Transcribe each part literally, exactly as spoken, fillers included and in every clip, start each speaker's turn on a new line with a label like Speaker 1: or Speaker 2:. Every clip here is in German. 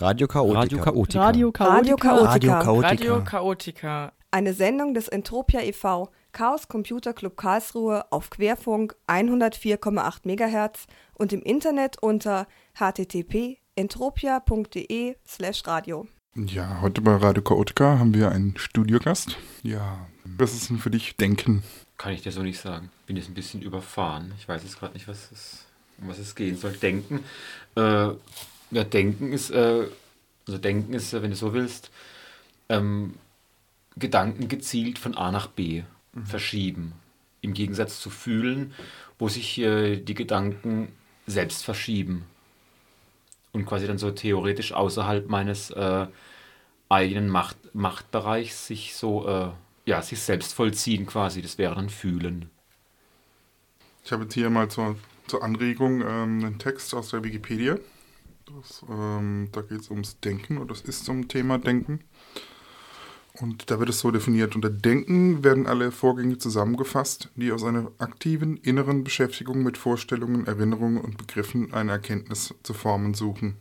Speaker 1: Radio Chaotica.
Speaker 2: Radio Chaotica.
Speaker 3: Radio Chaotica.
Speaker 4: Radio Chaotica.
Speaker 1: Radio Chaotica.
Speaker 3: Radio Chaotica.
Speaker 4: Eine Sendung des Entropia e V, Chaos Computer Club Karlsruhe auf Querfunk hundertvier Komma acht Megahertz und im Internet unter h t t p punkt entropia punkt d e slash radio.
Speaker 5: Ja, heute bei Radio Chaotica haben wir einen Studiogast. Ja, was ist denn für dich Denken?
Speaker 2: Kann ich dir so nicht sagen. Bin jetzt ein bisschen überfahren. Ich weiß jetzt gerade nicht, was es, um was es gehen soll. Denken. Äh, ja, Denken ist, äh, also Denken ist, wenn du so willst, ähm, Gedanken gezielt von A nach B mhm. verschieben. Im Gegensatz zu Fühlen, wo sich äh, die Gedanken selbst verschieben. Und quasi dann so theoretisch außerhalb meines äh, eigenen Macht, Machtbereichs sich so, äh, ja, sich selbst vollziehen quasi. Das wäre dann Fühlen.
Speaker 5: Ich habe jetzt hier mal zur, zur Anregung ähm, einen Text aus der Wikipedia. Das, ähm, da geht es ums Denken und das ist zum Thema Denken. Und da wird es so definiert: Unter Denken werden alle Vorgänge zusammengefasst, die aus einer aktiven inneren Beschäftigung mit Vorstellungen, Erinnerungen und Begriffen eine Erkenntnis zu formen suchen.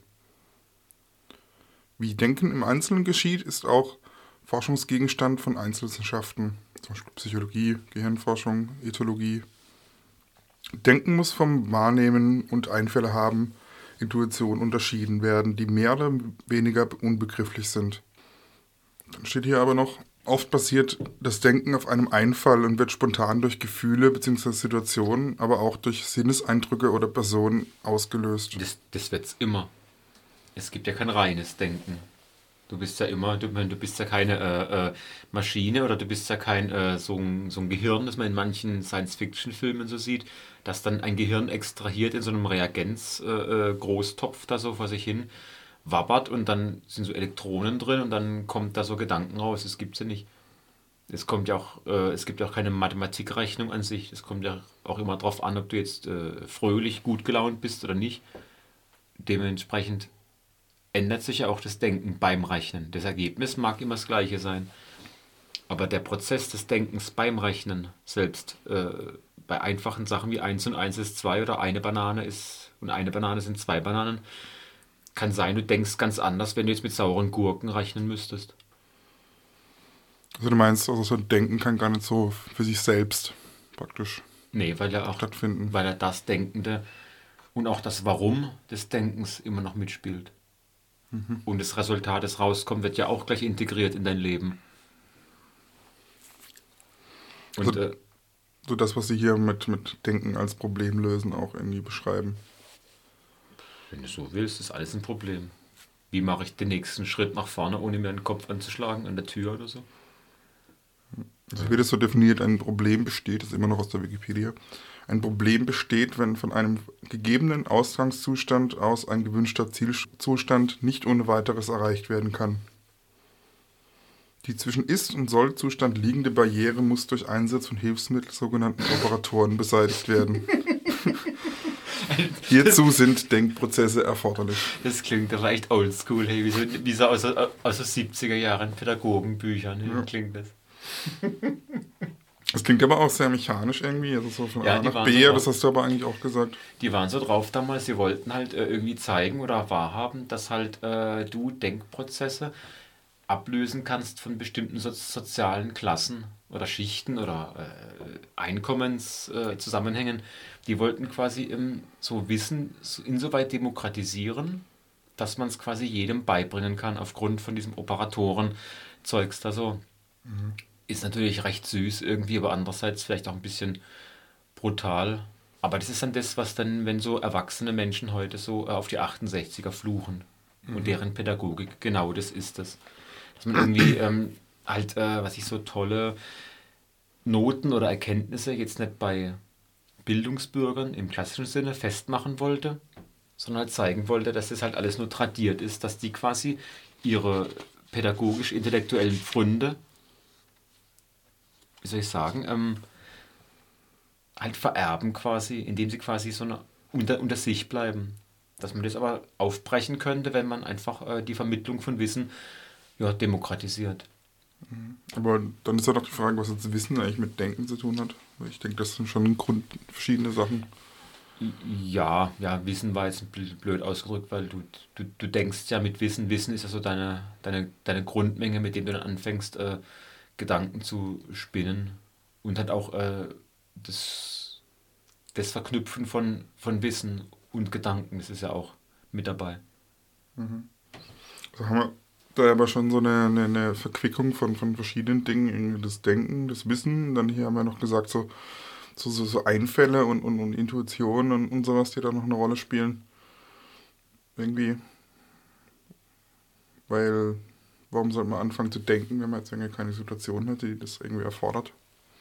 Speaker 5: Wie Denken im Einzelnen geschieht, ist auch Forschungsgegenstand von Einzelwissenschaften, zum Beispiel Psychologie, Gehirnforschung, Ethologie. Denken muss vom Wahrnehmen und Einfälle haben, Intuition unterschieden werden, die mehr oder weniger unbegrifflich sind. Dann steht hier aber noch: Oft basiert das Denken auf einem Einfall und wird spontan durch Gefühle bzw. Situationen, aber auch durch Sinneseindrücke oder Personen ausgelöst.
Speaker 2: Das, das wird's immer. Es gibt ja kein reines Denken. Du bist ja immer, du, du bist ja keine äh, äh, Maschine oder du bist ja kein äh, so, ein, so ein Gehirn, das man in manchen Science-Fiction-Filmen so sieht, dass dann ein Gehirn extrahiert in so einem Reagenz-Großtopf äh, da so vor sich hin wabbert und dann sind so Elektronen drin und dann kommt da so Gedanken raus. Das gibt's ja nicht. Es kommt ja auch, äh, es gibt ja auch keine Mathematikrechnung an sich. Es kommt ja auch immer drauf an, ob du jetzt äh, fröhlich, gut gelaunt bist oder nicht. Dementsprechend ändert sich ja auch das Denken beim Rechnen. Das Ergebnis mag immer das gleiche sein. Aber der Prozess des Denkens beim Rechnen selbst, äh, bei einfachen Sachen wie eins und eins ist zwei oder eine Banane ist und eine Banane sind zwei Bananen, kann sein, du denkst ganz anders, wenn du jetzt mit sauren Gurken rechnen müsstest.
Speaker 5: Also du meinst, also so ein Denken kann gar nicht so für sich selbst praktisch
Speaker 2: nee, weil er auch,
Speaker 5: stattfinden.
Speaker 2: weil er das Denkende und auch das Warum des Denkens immer noch mitspielt. Mhm. Und das Resultat, das rauskommt, wird ja auch gleich integriert in dein Leben. Und
Speaker 5: also,
Speaker 2: äh,
Speaker 5: so das, was Sie hier mit, mit Denken als Problem lösen, auch irgendwie beschreiben.
Speaker 2: Wenn du so willst, ist alles ein Problem. Wie mache ich den nächsten Schritt nach vorne, ohne mir den Kopf anzuschlagen an der Tür oder so?
Speaker 5: Also wie das so definiert, ein Problem besteht, das ist immer noch aus der Wikipedia, ein Problem besteht, wenn von einem gegebenen Ausgangszustand aus ein gewünschter Zielzustand nicht ohne weiteres erreicht werden kann. Die zwischen Ist- und Soll-Zustand liegende Barriere muss durch Einsatz von Hilfsmitteln, sogenannten Operatoren, beseitigt werden. Hierzu sind Denkprozesse erforderlich.
Speaker 2: Das klingt doch echt oldschool, hey, wie so, wie so aus, aus den siebziger Jahren Pädagogenbüchern, hey, ja. Klingt das.
Speaker 5: Das klingt aber auch sehr mechanisch irgendwie, also so von
Speaker 2: ja,
Speaker 5: A nach
Speaker 2: B,
Speaker 5: so das hast du aber eigentlich auch gesagt.
Speaker 2: Die waren so drauf damals, sie wollten halt äh, irgendwie zeigen oder wahrhaben, dass halt äh, du Denkprozesse ablösen kannst von bestimmten so- sozialen Klassen oder Schichten oder äh, Einkommenszusammenhängen. Äh, die wollten quasi ähm, so Wissen insoweit demokratisieren, dass man es quasi jedem beibringen kann aufgrund von diesem Operatoren-Zeugs da so. Mhm. Ist natürlich recht süß irgendwie, aber andererseits vielleicht auch ein bisschen brutal. Aber das ist dann das, was dann, wenn so erwachsene Menschen heute so äh, auf die achtundsechziger fluchen. Mhm. Und deren Pädagogik, genau das ist das. Dass man irgendwie ähm, halt, äh, was ich so tolle Noten oder Erkenntnisse jetzt nicht bei Bildungsbürgern im klassischen Sinne festmachen wollte, sondern halt zeigen wollte, dass das halt alles nur tradiert ist, dass die quasi ihre pädagogisch-intellektuellen Pfründe, wie soll ich sagen, ähm, halt vererben quasi, indem sie quasi so eine, unter, unter sich bleiben. Dass man das aber aufbrechen könnte, wenn man einfach äh, die Vermittlung von Wissen ja, demokratisiert.
Speaker 5: Aber dann ist ja doch die Frage, was jetzt Wissen eigentlich mit Denken zu tun hat. Ich denke, das sind schon Grund, verschiedene Sachen.
Speaker 2: Ja, ja, Wissen war jetzt blöd ausgedrückt, weil du, du, du denkst ja mit Wissen, Wissen ist ja so deine, deine, deine Grundmenge, mit dem du dann anfängst, äh, Gedanken zu spinnen und halt auch äh, das, das Verknüpfen von, von Wissen und Gedanken, das ist ja auch mit dabei.
Speaker 5: Mhm. Also haben wir da aber schon so eine, eine, eine Verquickung von, von verschiedenen Dingen, irgendwie das Denken, das Wissen, dann hier haben wir noch gesagt, so, so, so, so Einfälle und, und, und Intuition und, und sowas, die da noch eine Rolle spielen. Irgendwie, weil, warum sollte man anfangen zu denken, wenn man jetzt irgendwie keine Situation hat, die das irgendwie erfordert?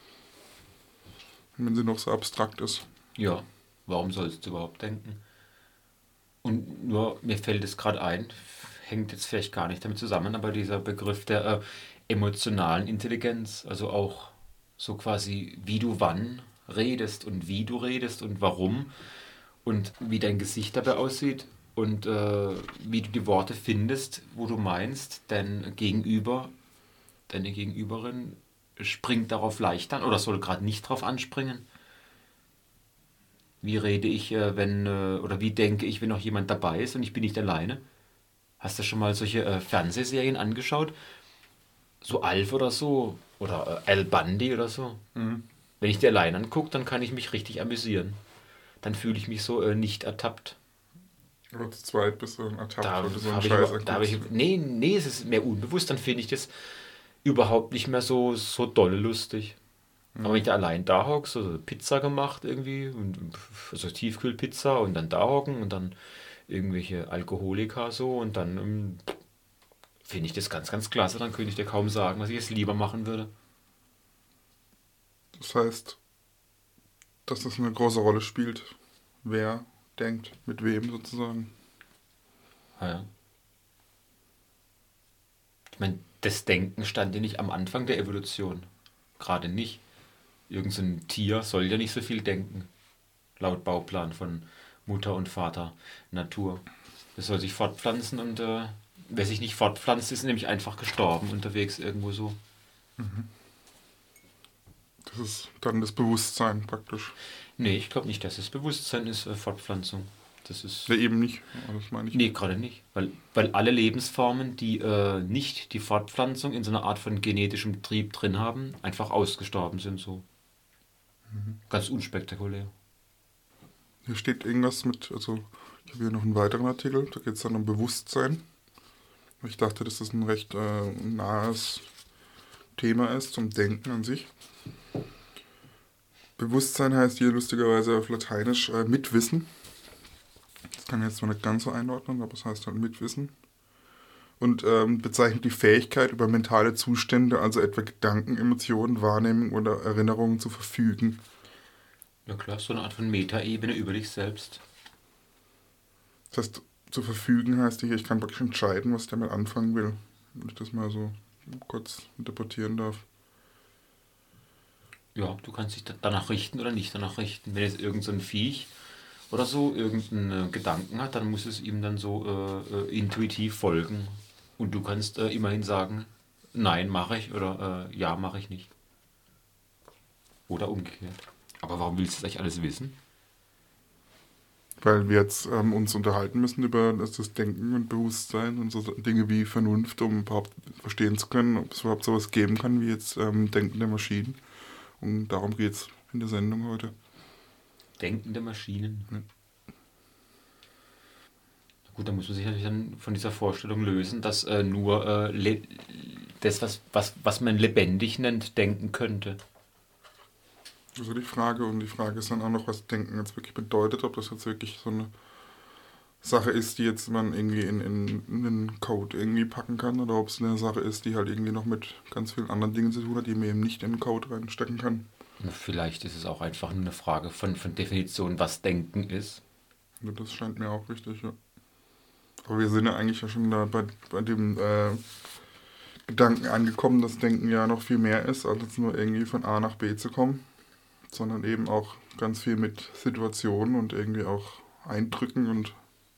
Speaker 5: Wenn sie noch so abstrakt ist.
Speaker 2: Ja, warum sollst du überhaupt denken? Und nur, mir fällt es gerade ein, hängt jetzt vielleicht gar nicht damit zusammen, aber dieser Begriff der äh, emotionalen Intelligenz, also auch so quasi, wie du wann redest und wie du redest und warum und wie dein Gesicht dabei aussieht und äh, wie du die Worte findest, wo du meinst, dein Gegenüber, deine Gegenüberin springt darauf leicht an oder soll gerade nicht drauf anspringen. Wie rede ich, äh, wenn, äh, oder wie denke ich, wenn noch jemand dabei ist und ich bin nicht alleine? Hast du schon mal solche äh, Fernsehserien angeschaut? So Alf oder so? Oder äh, Al Bundy oder so?
Speaker 5: Mhm.
Speaker 2: Wenn ich die allein angucke, dann kann ich mich richtig amüsieren. Dann fühle ich mich so äh, nicht ertappt.
Speaker 5: Aber zu zweit bist du ertappt,
Speaker 2: Da
Speaker 5: weil du so einen
Speaker 2: habe ich,
Speaker 5: Scheiß
Speaker 2: über- da hab ich,
Speaker 5: anguckst.
Speaker 2: nee, nee, es ist mehr unbewusst, dann finde ich das überhaupt nicht mehr so, so dolle lustig. Aber wenn ich da allein da hocke, so Pizza gemacht irgendwie, und, also Tiefkühlpizza und dann da hocken und dann irgendwelche Alkoholiker so und dann ähm, finde ich das ganz, ganz klasse. Dann könnte ich dir kaum sagen, was ich jetzt lieber machen würde.
Speaker 5: Das heißt, dass das eine große Rolle spielt, wer denkt, mit wem sozusagen.
Speaker 2: Ah ja. Ich meine, das Denken stand ja nicht am Anfang der Evolution. Gerade nicht. Irgend so ein Tier soll ja nicht so viel denken. Laut Bauplan von Mutter und Vater Natur. Es soll sich fortpflanzen und äh, wer sich nicht fortpflanzt, ist nämlich einfach gestorben unterwegs irgendwo so.
Speaker 5: Das ist dann das Bewusstsein praktisch.
Speaker 2: Nee, ich glaube nicht, dass es Bewusstsein ist, äh, Fortpflanzung. Das ist.
Speaker 5: Ja, eben nicht. Das meine ich.
Speaker 2: Nee, gerade nicht. Weil, weil alle Lebensformen, die äh, nicht die Fortpflanzung in so einer Art von genetischem Trieb drin haben, einfach ausgestorben sind so. Ganz unspektakulär.
Speaker 5: Hier steht irgendwas mit, also ich habe hier noch einen weiteren Artikel, da geht es dann um Bewusstsein. Ich dachte, dass das ein recht äh, nahes Thema ist zum Denken an sich. Bewusstsein heißt hier lustigerweise auf Lateinisch äh, Mitwissen. Das kann ich jetzt zwar nicht ganz so einordnen, aber es heißt halt Mitwissen. Und ähm, bezeichnet die Fähigkeit, über mentale Zustände, also etwa Gedanken, Emotionen, Wahrnehmung oder Erinnerungen zu verfügen.
Speaker 2: Ja klar, so eine Art von Metaebene über dich selbst.
Speaker 5: Das heißt, zu verfügen heißt hier, ich kann praktisch entscheiden, was ich damit anfangen will. Wenn ich das mal so kurz interpretieren darf.
Speaker 2: Ja, du kannst dich da- danach richten oder nicht danach richten. Wenn jetzt irgend so ein Viech oder so irgendeinen äh, Gedanken hat, dann muss es ihm dann so äh, äh, intuitiv folgen. Und du kannst äh, immerhin sagen, nein, mache ich oder äh, ja, mache ich nicht. Oder umgekehrt. Aber warum willst du das eigentlich alles wissen?
Speaker 5: Weil wir jetzt ähm, uns unterhalten müssen über das, das Denken und Bewusstsein und so Dinge wie Vernunft, um überhaupt verstehen zu können, ob es überhaupt sowas geben kann wie jetzt ähm, denkende Maschinen. Und darum geht es in der Sendung heute.
Speaker 2: Denkende Maschinen.
Speaker 5: Ja.
Speaker 2: Gut, da muss man sich natürlich dann von dieser Vorstellung lösen, dass äh, nur äh, le- das, was, was, was man lebendig nennt, denken könnte.
Speaker 5: Das ist die Frage. Und die Frage ist dann auch noch, was Denken jetzt wirklich bedeutet. Ob das jetzt wirklich so eine Sache ist, die jetzt man irgendwie in, in, in einen Code irgendwie packen kann. Oder ob es eine Sache ist, die halt irgendwie noch mit ganz vielen anderen Dingen zu tun hat, die man eben nicht in den Code reinstecken kann.
Speaker 2: Vielleicht ist es auch einfach nur eine Frage von, von Definition, was Denken ist.
Speaker 5: Ja, das scheint mir auch richtig, ja. Aber wir sind ja eigentlich ja schon da bei, bei dem äh, Gedanken angekommen, dass Denken ja noch viel mehr ist, als jetzt nur irgendwie von A nach B zu kommen, sondern eben auch ganz viel mit Situationen und irgendwie auch Eindrücken und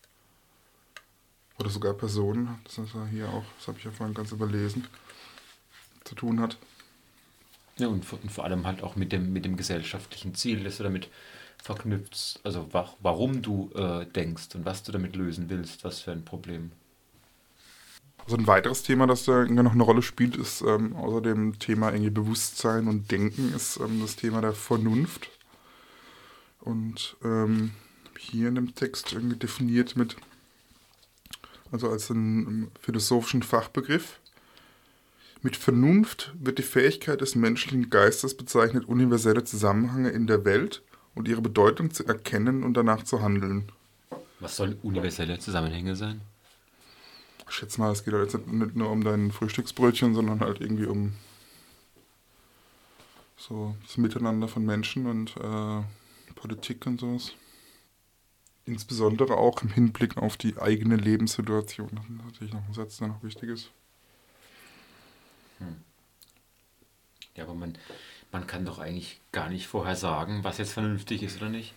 Speaker 5: oder sogar Personen, das ist ja hier auch, das habe ich ja vorhin ganz überlesen, zu tun hat.
Speaker 2: Ja, und vor, und vor allem halt auch mit dem, mit dem gesellschaftlichen Ziel, das du damit verknüpft, also wa warum du äh, denkst und was du damit lösen willst, was für ein Problem.
Speaker 5: Also ein weiteres Thema, das da irgendwie noch eine Rolle spielt, ist ähm, außer dem Thema irgendwie Bewusstsein und Denken, ist ähm, das Thema der Vernunft. Und ähm, hier in dem Text irgendwie definiert mit, also als einen philosophischen Fachbegriff. Mit Vernunft wird die Fähigkeit des menschlichen Geistes bezeichnet, universelle Zusammenhänge in der Welt und ihre Bedeutung zu erkennen und danach zu handeln.
Speaker 2: Was sollen universelle Zusammenhänge sein?
Speaker 5: Ich schätze mal, es geht halt jetzt nicht nur um dein Frühstücksbrötchen, sondern halt irgendwie um so das Miteinander von Menschen und äh, Politik und sowas. Insbesondere auch im Hinblick auf die eigene Lebenssituation. Das ist natürlich noch ein Satz, der noch wichtig ist.
Speaker 2: Hm. Ja, aber man, man kann doch eigentlich gar nicht vorher sagen, was jetzt vernünftig ist oder nicht.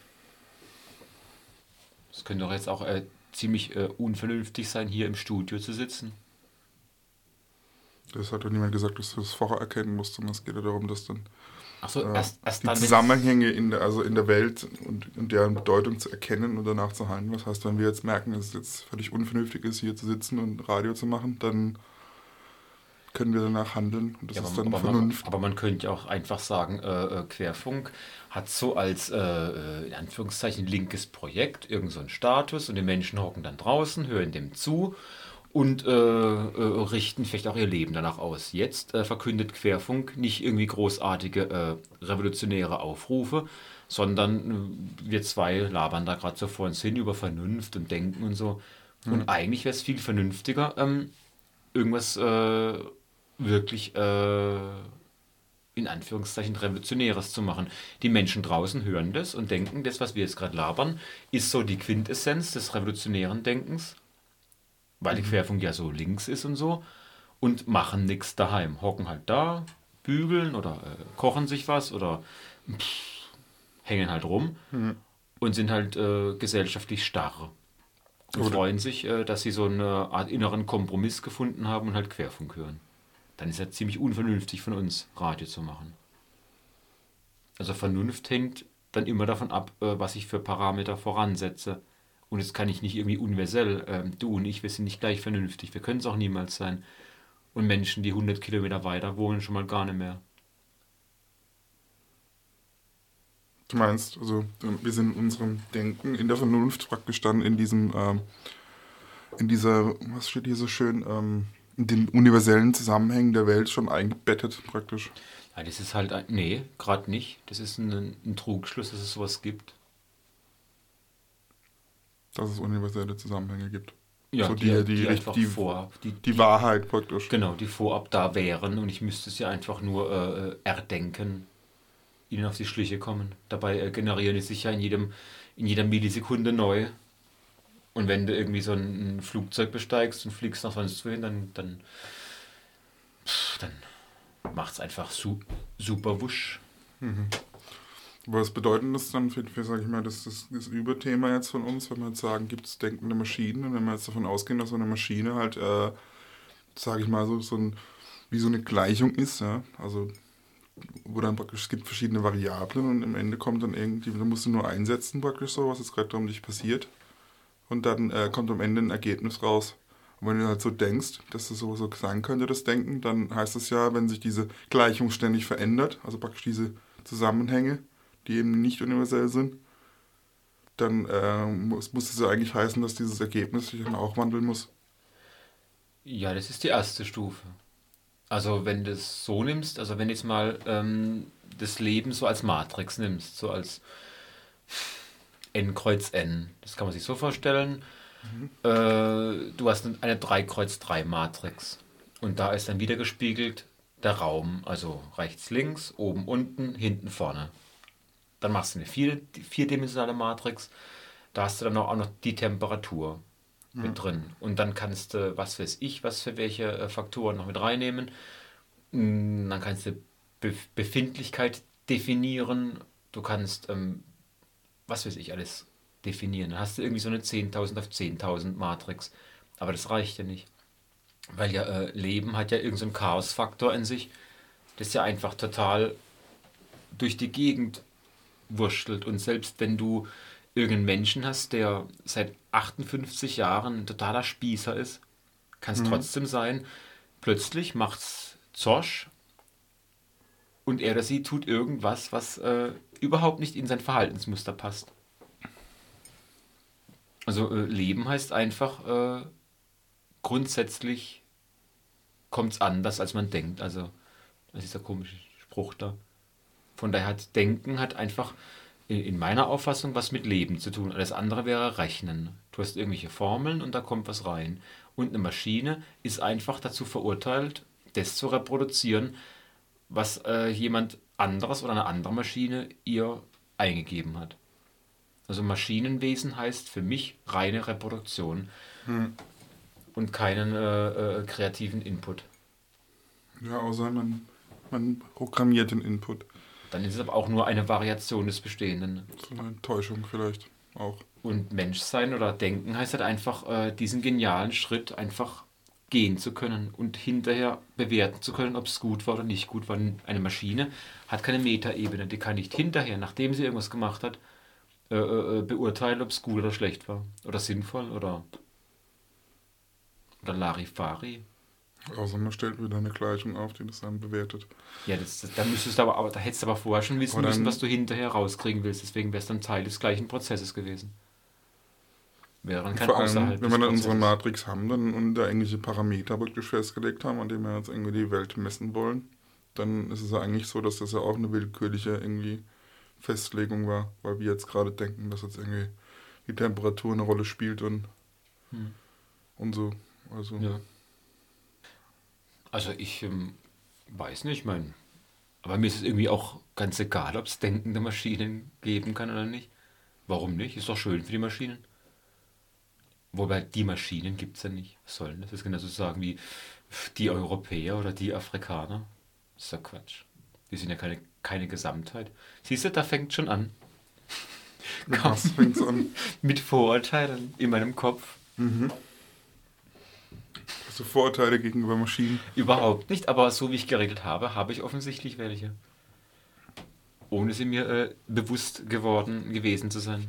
Speaker 2: Es könnte doch jetzt auch äh, ziemlich äh, unvernünftig sein, hier im Studio zu sitzen.
Speaker 5: Das hat doch niemand gesagt, dass du das vorher erkennen musst, sondern es geht ja darum, dass dann
Speaker 2: Ach so,
Speaker 5: äh,
Speaker 2: erst, erst
Speaker 5: die
Speaker 2: dann,
Speaker 5: Zusammenhänge in der, also in der Welt und, und deren Bedeutung zu erkennen und danach zu handeln. Das heißt, wenn wir jetzt merken, dass es jetzt völlig unvernünftig ist, hier zu sitzen und Radio zu machen, dann können wir danach handeln und das
Speaker 2: ja,
Speaker 5: ist
Speaker 2: aber,
Speaker 5: dann
Speaker 2: aber,
Speaker 5: Vernunft.
Speaker 2: man, aber man könnte ja auch einfach sagen, äh, äh, Querfunk hat so als, äh, in Anführungszeichen, linkes Projekt irgend so einen Status und die Menschen hocken dann draußen, hören dem zu und äh, äh, richten vielleicht auch ihr Leben danach aus. Jetzt äh, verkündet Querfunk nicht irgendwie großartige äh, revolutionäre Aufrufe, sondern äh, wir zwei labern da gerade so vor uns hin über Vernunft und Denken und so. Mhm. Und eigentlich wäre es viel vernünftiger, ähm, irgendwas äh, wirklich äh, in Anführungszeichen Revolutionäres zu machen. Die Menschen draußen hören das und denken, das, was wir jetzt gerade labern, ist so die Quintessenz des revolutionären Denkens, weil die Querfunk ja so links ist und so, und machen nichts daheim. Hocken halt da, bügeln oder äh, kochen sich was oder pff, hängen halt rum mhm. und sind halt äh, gesellschaftlich starr. Und oder freuen sich, äh, dass sie so eine Art inneren Kompromiss gefunden haben und halt Querfunk hören. Dann ist ja ziemlich unvernünftig von uns, Radio zu machen. Also Vernunft hängt dann immer davon ab, äh, was ich für Parameter voransetze. Und das kann ich nicht irgendwie universell. Ähm, du und ich, wir sind nicht gleich vernünftig. Wir können es auch niemals sein. Und Menschen, die hundert Kilometer weiter wohnen, schon mal gar nicht mehr.
Speaker 5: Du meinst, also wir sind in unserem Denken, in der Vernunft praktisch dann in diesem, ähm, in dieser, was steht hier so schön, ähm, in den universellen Zusammenhängen der Welt schon eingebettet praktisch.
Speaker 2: Ja, das ist halt, ein, nee, gerade nicht. Das ist ein, ein Trugschluss, dass es sowas gibt.
Speaker 5: Dass es universelle Zusammenhänge gibt.
Speaker 2: Ja,
Speaker 5: so
Speaker 2: die,
Speaker 5: die,
Speaker 2: die,
Speaker 5: die,
Speaker 2: einfach
Speaker 5: die,
Speaker 2: vor, die,
Speaker 5: die,
Speaker 2: die
Speaker 5: Wahrheit praktisch.
Speaker 2: Genau, die vorab da wären und ich müsste es ja einfach nur äh, erdenken, ihnen auf die Schliche kommen. Dabei äh, generieren die sich ja in, jedem, in jeder Millisekunde neu. Und wenn du irgendwie so ein, ein Flugzeug besteigst und fliegst nach sonst wohin, dann, dann, dann macht es einfach su super wusch.
Speaker 5: Mhm. Was bedeutet das dann für, für sage ich mal, das, das, das Überthema jetzt von uns, wenn wir jetzt sagen, gibt es denkende Maschinen und wenn wir jetzt davon ausgehen, dass so eine Maschine halt, äh, sage ich mal, so, so ein, wie so eine Gleichung ist, ja, also wo dann praktisch, es gibt verschiedene Variablen und am Ende kommt dann irgendwie, da musst du nur einsetzen praktisch so, was jetzt gerade um dich passiert und dann äh, kommt am Ende ein Ergebnis raus. Und wenn du halt so denkst, dass das so, so sein könnte, das Denken, dann heißt das ja, wenn sich diese Gleichung ständig verändert, also praktisch diese Zusammenhänge, die eben nicht universell sind, dann äh, muss, muss es ja eigentlich heißen, dass dieses Ergebnis sich dann auch wandeln muss.
Speaker 2: Ja, das ist die erste Stufe. Also wenn du es so nimmst, also wenn du jetzt mal ähm, das Leben so als Matrix nimmst, so als N kreuz N, das kann man sich so vorstellen, mhm. äh, du hast eine drei kreuz drei Matrix und da ist dann wieder gespiegelt der Raum, also rechts, links, oben, unten, hinten, vorne. Dann machst du eine vier, vierdimensionale Matrix, da hast du dann auch noch die Temperatur mhm. mit drin. Und dann kannst du, was weiß ich, was für welche Faktoren noch mit reinnehmen. Dann kannst du Be Befindlichkeit definieren. Du kannst, ähm, was weiß ich, alles definieren. Dann hast du irgendwie so eine zehntausend auf zehntausend Matrix. Aber das reicht ja nicht. Weil ja äh, Leben hat ja irgendeinen so Chaosfaktor in sich, das ja einfach total durch die Gegend wurschtelt. Und selbst wenn du irgendeinen Menschen hast, der seit achtundfünfzig Jahren ein totaler Spießer ist, kann es mhm. trotzdem sein, plötzlich macht's Zosch und er oder sie tut irgendwas, was äh, überhaupt nicht in sein Verhaltensmuster passt. Also äh, Leben heißt einfach, äh, grundsätzlich kommt es anders, als man denkt. Also das ist der komische Spruch da. Von daher hat Denken hat einfach in, in meiner Auffassung was mit Leben zu tun. Alles andere wäre Rechnen. Du hast irgendwelche Formeln und da kommt was rein. Und eine Maschine ist einfach dazu verurteilt, das zu reproduzieren, was äh, jemand anderes oder eine andere Maschine ihr eingegeben hat. Also Maschinenwesen heißt für mich reine Reproduktion hm. und keinen äh, äh, kreativen Input.
Speaker 5: Ja, außer man, man programmiert den Input.
Speaker 2: Dann ist es aber auch nur eine Variation des Bestehenden.
Speaker 5: So eine Enttäuschung vielleicht auch.
Speaker 2: Und Menschsein oder Denken heißt halt einfach, äh, diesen genialen Schritt einfach gehen zu können und hinterher bewerten zu können, ob es gut war oder nicht gut war. Eine Maschine hat keine Metaebene, die kann nicht hinterher, nachdem sie irgendwas gemacht hat, äh, äh, beurteilen, ob es gut oder schlecht war. Oder sinnvoll oder, oder Larifari.
Speaker 5: Außer man stellt wieder eine Gleichung auf, die das dann bewertet.
Speaker 2: Ja, das, das, da müsstest du aber, aber da hättest du aber vorher schon wissen
Speaker 5: dann,
Speaker 2: müssen, was du hinterher rauskriegen willst. Deswegen wäre es dann Teil des gleichen Prozesses gewesen. Wäre dann kein
Speaker 5: Vor allem,
Speaker 2: außerhalb
Speaker 5: wenn wir dann
Speaker 2: Prozesses.
Speaker 5: unsere Matrix haben dann, und da irgendwelche Parameter wirklich festgelegt haben, an denen wir jetzt irgendwie die Welt messen wollen, dann ist es ja eigentlich so, dass das ja auch eine willkürliche irgendwie Festlegung war, weil wir jetzt gerade denken, dass jetzt irgendwie die Temperatur eine Rolle spielt und, hm. und so. Also,
Speaker 2: ja. Also ich ähm, weiß nicht, mein, aber mir ist es irgendwie auch ganz egal, ob es denkende Maschinen geben kann oder nicht. Warum nicht? Ist doch schön für die Maschinen. Wobei die Maschinen gibt es ja nicht. Was soll denn das? Das ist genauso sagen wie die Europäer oder die Afrikaner. Das ist ja Quatsch. Die sind ja keine, keine Gesamtheit. Siehst du, da fängt schon an.
Speaker 5: Mit was fängt's an?
Speaker 2: Mit Vorurteilen in meinem Kopf.
Speaker 5: Mhm. Hast du Vorurteile gegenüber Maschinen?
Speaker 2: Überhaupt nicht, aber so wie ich geregelt habe, habe ich offensichtlich welche. Ohne sie mir äh, bewusst geworden gewesen zu sein.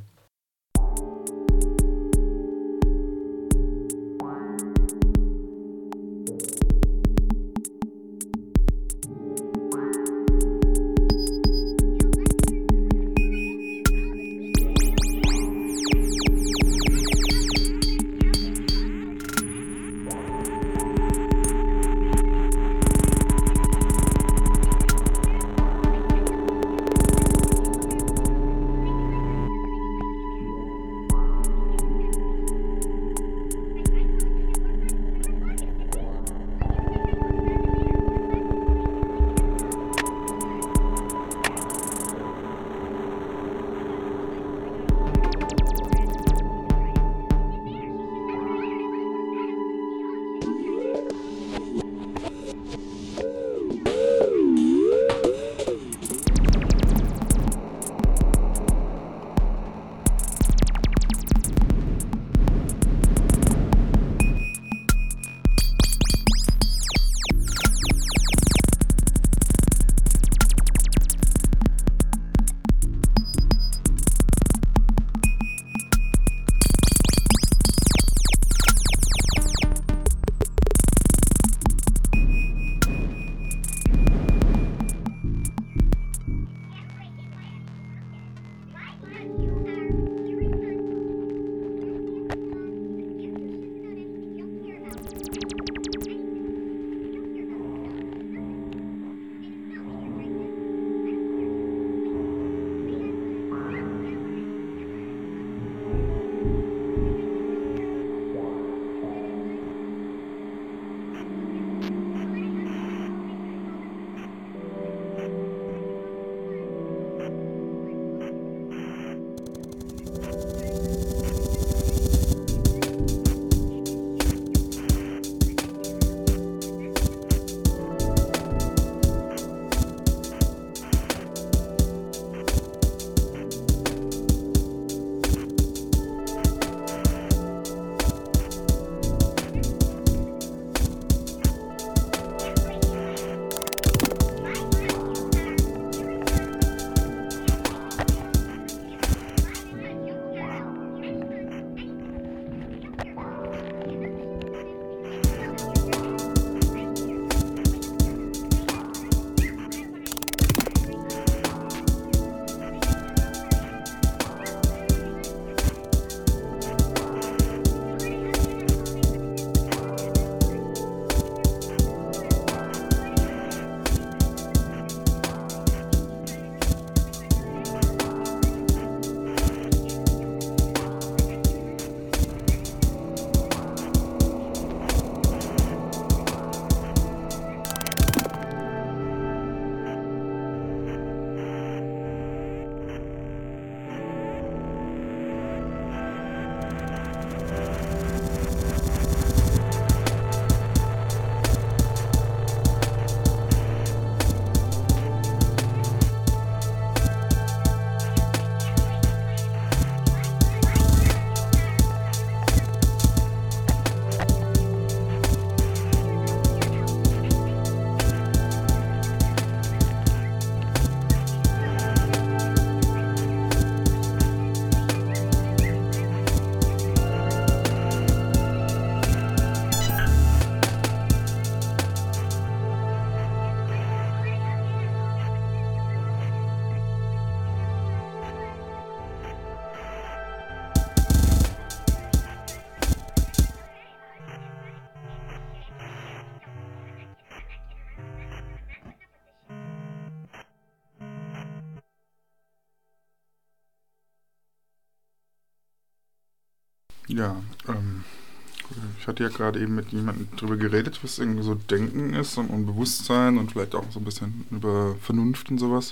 Speaker 5: Ja, ähm, ich hatte ja gerade eben mit jemandem drüber geredet, was irgendwie so Denken ist und, und Bewusstsein und vielleicht auch so ein bisschen über Vernunft und sowas.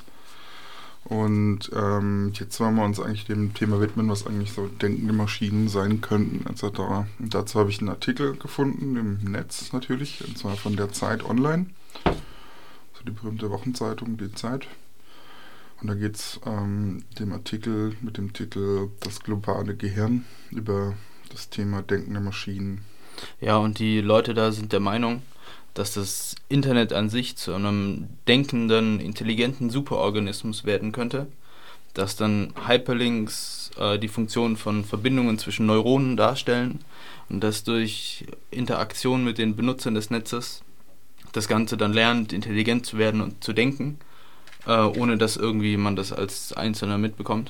Speaker 5: Und ähm, jetzt wollen wir uns eigentlich dem Thema widmen, was eigentlich so denkende Maschinen sein könnten, et cetera. Und dazu habe ich einen Artikel gefunden, im Netz natürlich, und zwar von der Zeit Online, so die berühmte Wochenzeitung, die Zeit. Und da geht es ähm, dem Artikel mit dem Titel Das globale Gehirn über das Thema denkende Maschinen.
Speaker 1: Ja, und die Leute da sind der Meinung, dass das Internet an sich zu einem denkenden, intelligenten Superorganismus werden könnte, dass dann Hyperlinks äh, die Funktion von Verbindungen zwischen Neuronen darstellen und dass durch Interaktion mit den Benutzern des Netzes das Ganze dann lernt, intelligent zu werden und zu denken, äh, ohne dass irgendwie man das als Einzelner mitbekommt.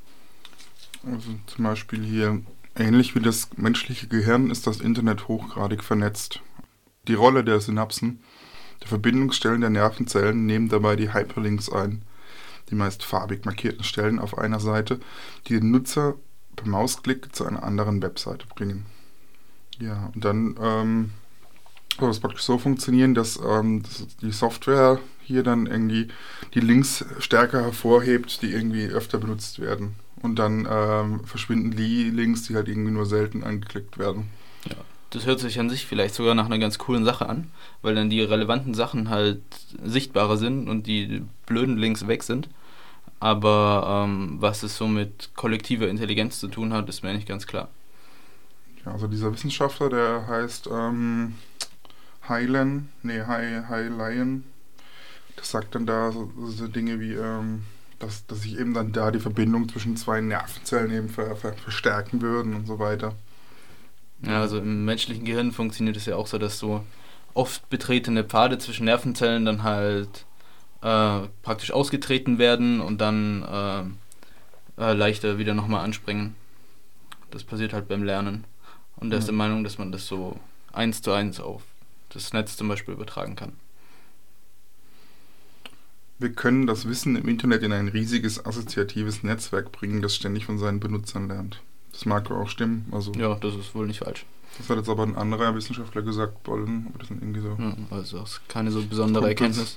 Speaker 5: Also zum Beispiel hier, ähnlich wie das menschliche Gehirn ist das Internet hochgradig vernetzt. Die Rolle der Synapsen, der Verbindungsstellen der Nervenzellen, nehmen dabei die Hyperlinks ein, die meist farbig markierten Stellen auf einer Seite, die den Nutzer per Mausklick zu einer anderen Webseite bringen. Ja, und dann ähm, soll es praktisch so funktionieren, dass, ähm, dass die Software hier dann irgendwie die Links stärker hervorhebt, die irgendwie öfter benutzt werden. Und dann ähm, verschwinden die Links, die halt irgendwie nur selten angeklickt werden.
Speaker 1: Ja. Das hört sich an sich vielleicht sogar nach einer ganz coolen Sache an, weil dann die relevanten Sachen halt sichtbarer sind und die blöden Links weg sind. Aber ähm, was es so mit kollektiver Intelligenz zu tun hat, ist mir nicht ganz klar.
Speaker 5: Ja, also dieser Wissenschaftler, der heißt ähm, Hylian, nee, Hylian, das sagt dann da so, so Dinge wie, ähm, dass, dass sich eben dann da die Verbindung zwischen zwei Nervenzellen eben ver, ver, verstärken würden und so weiter.
Speaker 1: Ja, also im menschlichen Gehirn funktioniert es ja auch so, dass so oft betretene Pfade zwischen Nervenzellen dann halt äh, praktisch ausgetreten werden und dann äh, äh, leichter wieder nochmal anspringen. Das passiert halt beim Lernen. Und er ist der Meinung, dass man das so eins zu eins auf das Netz zum Beispiel übertragen kann.
Speaker 5: Wir können das Wissen im Internet in ein riesiges assoziatives Netzwerk bringen, das ständig von seinen Benutzern lernt. Das mag auch stimmen. Also
Speaker 1: ja, das ist wohl nicht falsch.
Speaker 5: Das hat jetzt aber ein anderer Wissenschaftler gesagt, Bollen, oder das sind irgendwie so.
Speaker 1: Ja, also das ist keine so besondere Erkenntnis.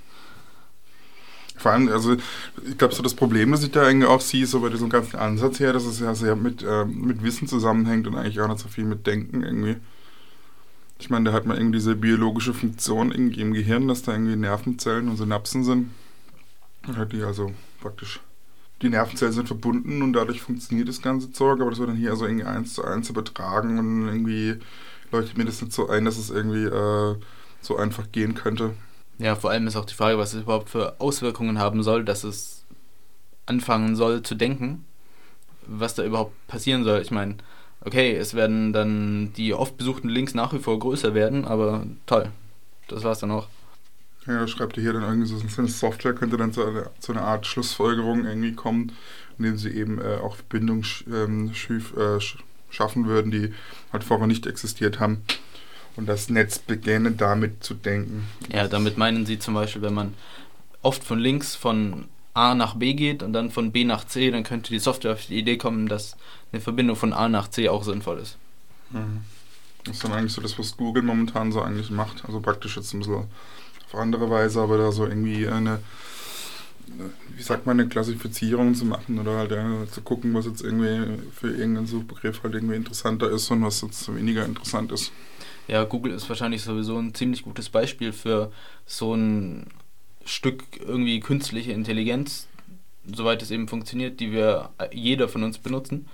Speaker 5: Vor allem, also ich glaube, so das Problem, das ich da eigentlich auch sehe, so bei diesem ganzen Ansatz her, dass es ja sehr mit, äh, mit Wissen zusammenhängt und eigentlich auch nicht so viel mit Denken irgendwie. Ich meine, da hat man irgendwie diese biologische Funktion irgendwie im Gehirn, dass da irgendwie Nervenzellen und Synapsen sind. Und die also praktisch, die Nervenzellen sind verbunden und dadurch funktioniert das ganze Zeug, aber das wird dann hier also irgendwie eins zu eins übertragen und irgendwie leuchtet mir das nicht so ein, dass es irgendwie äh, so einfach gehen könnte.
Speaker 1: Ja, vor allem ist auch die Frage, was es überhaupt für Auswirkungen haben soll, dass es anfangen soll zu denken, was da überhaupt passieren soll. Ich meine, okay, es werden dann die oft besuchten Links nach wie vor größer werden, aber toll, das war's dann auch.
Speaker 5: Ja, schreibt ihr hier dann irgendwie so, so eine Software könnte dann zu einer, zu einer Art Schlussfolgerung irgendwie kommen, indem sie eben äh, auch Verbindungen ähm, schuf, äh, schaffen würden, die halt vorher nicht existiert haben. Und das Netz beginne damit zu denken.
Speaker 1: Ja, damit meinen sie zum Beispiel, wenn man oft von links von A nach B geht und dann von B nach C, dann könnte die Software auf die Idee kommen, dass eine Verbindung von A nach C auch sinnvoll ist.
Speaker 5: Mhm. Das ist dann eigentlich so das, was Google momentan so eigentlich macht. Also praktisch jetzt ein bisschen auf andere Weise, aber da so irgendwie eine, wie sagt man, eine Klassifizierung zu machen oder halt äh, zu gucken, was jetzt irgendwie für irgendeinen Suchbegriff halt irgendwie interessanter ist und was jetzt weniger interessant ist.
Speaker 1: Ja, Google ist wahrscheinlich sowieso ein ziemlich gutes Beispiel für so ein Stück irgendwie künstliche Intelligenz, soweit es eben funktioniert, die wir jeder von uns benutzen.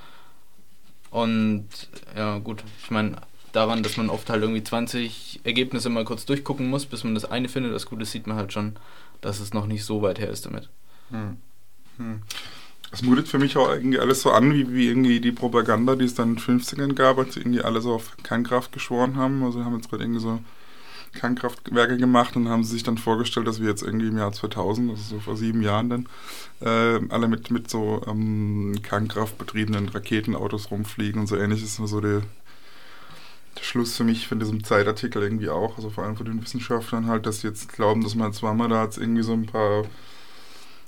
Speaker 1: Und ja gut, ich meine, daran, dass man oft halt irgendwie zwanzig Ergebnisse mal kurz durchgucken muss, bis man das eine findet, das Gute sieht man halt schon, dass es noch nicht so weit her ist damit.
Speaker 5: Hm. Hm. Es mutet für mich auch irgendwie alles so an, wie, wie irgendwie die Propaganda, die es dann in den fünfzigern gab, als irgendwie alle so auf Kernkraft geschworen haben. Also haben jetzt gerade irgendwie so Kernkraftwerke gemacht und haben sich dann vorgestellt, dass wir jetzt irgendwie im Jahr zweitausend, also so vor sieben Jahren dann, äh, alle mit, mit so ähm, kernkraftbetriebenen Raketenautos rumfliegen und so ähnlich ist so der, der Schluss für mich von diesem Zeitartikel irgendwie auch, also vor allem von den Wissenschaftlern halt, dass sie jetzt glauben, dass man zweimal da jetzt irgendwie so ein paar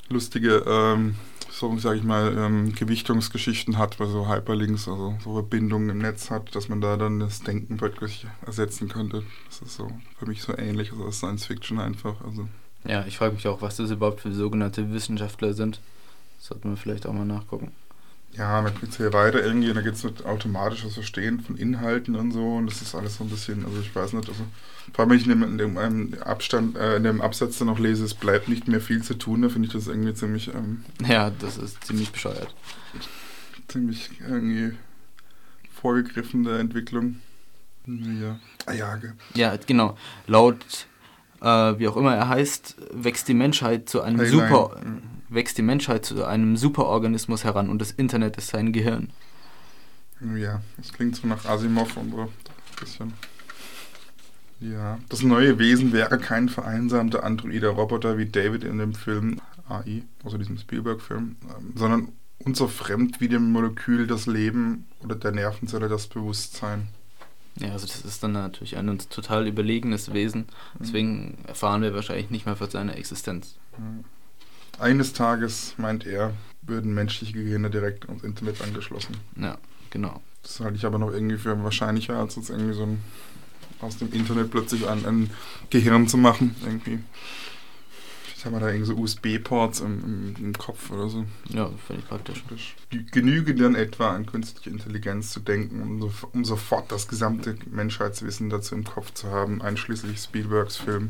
Speaker 5: lustige, ähm, so sage ich mal, ähm, Gewichtungsgeschichten hat, bei so Hyperlinks, also so Verbindungen im Netz hat, dass man da dann das Denken wirklich ersetzen könnte. Das ist so für mich so ähnlich, also Science Fiction einfach. Also.
Speaker 1: Ja, ich frage mich auch, was das überhaupt für sogenannte Wissenschaftler sind. Sollten wir vielleicht auch mal nachgucken.
Speaker 5: Ja, man geht es hier weiter irgendwie, und da geht es mit automatisches Verstehen von Inhalten und so, und das ist alles so ein bisschen, also ich weiß nicht, also vor allem wenn ich in dem, in dem ähm, Abstand, äh, in dem Absatz dann noch lese, es bleibt nicht mehr viel zu tun, da finde ich das irgendwie ziemlich, ähm,
Speaker 1: Ja, das ist ziemlich bescheuert.
Speaker 5: ziemlich irgendwie vorgegriffene Entwicklung. Ja, ah, ja, ge-
Speaker 1: Ja, genau. Laut, äh, wie auch immer er heißt, wächst die Menschheit zu einem
Speaker 5: Hey,
Speaker 1: super,
Speaker 5: nein.
Speaker 1: wächst die Menschheit zu einem Superorganismus heran und das Internet ist sein Gehirn.
Speaker 5: ja, das klingt so nach Asimov und so, ein bisschen. Ja, das neue Wesen wäre kein vereinsamter androider Roboter wie David in dem Film A I, also diesem Spielberg-Film, ähm, sondern uns so fremd wie dem Molekül das Leben oder der Nervenzelle das Bewusstsein.
Speaker 1: Ja, also das ist dann natürlich ein uns total überlegenes Wesen. Deswegen erfahren wir wahrscheinlich nicht mehr von seiner Existenz.
Speaker 5: Eines Tages, meint er, würden menschliche Gehirne direkt ans Internet angeschlossen.
Speaker 1: Ja, genau.
Speaker 5: Das halte ich aber noch irgendwie für wahrscheinlicher, als jetzt irgendwie so ein aus dem Internet plötzlich ein, ein Gehirn zu machen. Irgendwie. Vielleicht haben wir da irgendwie so U S B-Ports im, im, im Kopf oder so.
Speaker 1: Ja, finde ich praktisch.
Speaker 5: Genüge dann etwa an künstliche Intelligenz zu denken, um, so, um sofort das gesamte Menschheitswissen dazu im Kopf zu haben, einschließlich Spielbergs Film.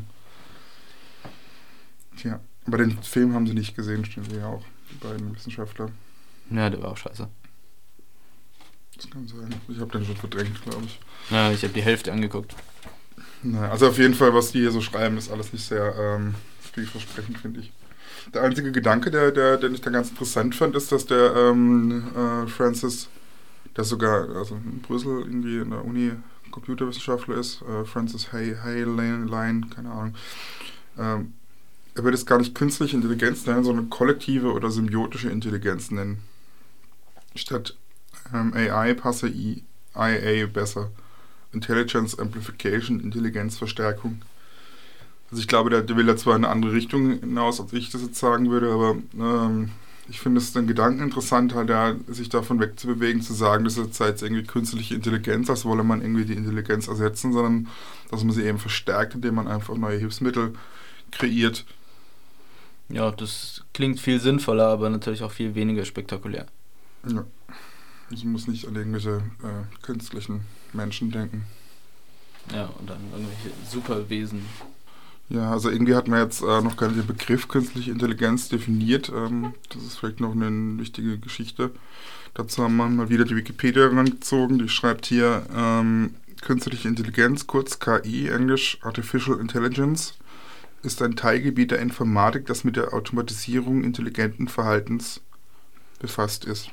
Speaker 5: Tja, aber den Film haben sie nicht gesehen, stimmt ja auch, die beiden Wissenschaftler.
Speaker 1: Ja, der war auch scheiße.
Speaker 5: Das kann sein. Ich habe den schon verdrängt, glaube ich.
Speaker 1: Ja, ich habe die Hälfte angeguckt.
Speaker 5: Naja, also auf jeden Fall, was die hier so schreiben, ist alles nicht sehr ähm, vielversprechend, finde ich. Der einzige Gedanke, der, der, den ich da ganz interessant fand, ist, dass der ähm, äh, Francis, der sogar also in Brüssel irgendwie in der Uni Computerwissenschaftler ist, äh, Francis Hay, Hayline, keine Ahnung, ähm, er würde es gar nicht künstliche Intelligenz nennen, sondern kollektive oder symbiotische Intelligenz nennen. Statt ähm, A I passe I A besser. Intelligence Amplification, Intelligenzverstärkung. Also ich glaube, der, der will da zwar in eine andere Richtung hinaus, als ich das jetzt sagen würde, aber ähm, ich finde es den Gedanken interessant, halt da, sich davon wegzubewegen, zu sagen, das ist jetzt irgendwie künstliche Intelligenz, als wolle man irgendwie die Intelligenz ersetzen, sondern dass man sie eben verstärkt, indem man einfach neue Hilfsmittel kreiert.
Speaker 1: Ja, das klingt viel sinnvoller, aber natürlich auch viel weniger spektakulär.
Speaker 5: Ja. Also man muss nicht an irgendwelche äh, künstlichen Menschen denken.
Speaker 1: Ja, und dann irgendwelche Superwesen.
Speaker 5: Ja, also irgendwie hat man jetzt äh, noch gar nicht den Begriff künstliche Intelligenz definiert. Ähm, das ist vielleicht noch eine wichtige Geschichte. Dazu haben wir mal wieder die Wikipedia herangezogen. Die schreibt hier ähm, künstliche Intelligenz, kurz K I, Englisch Artificial Intelligence, ist ein Teilgebiet der Informatik, das mit der Automatisierung intelligenten Verhaltens befasst ist.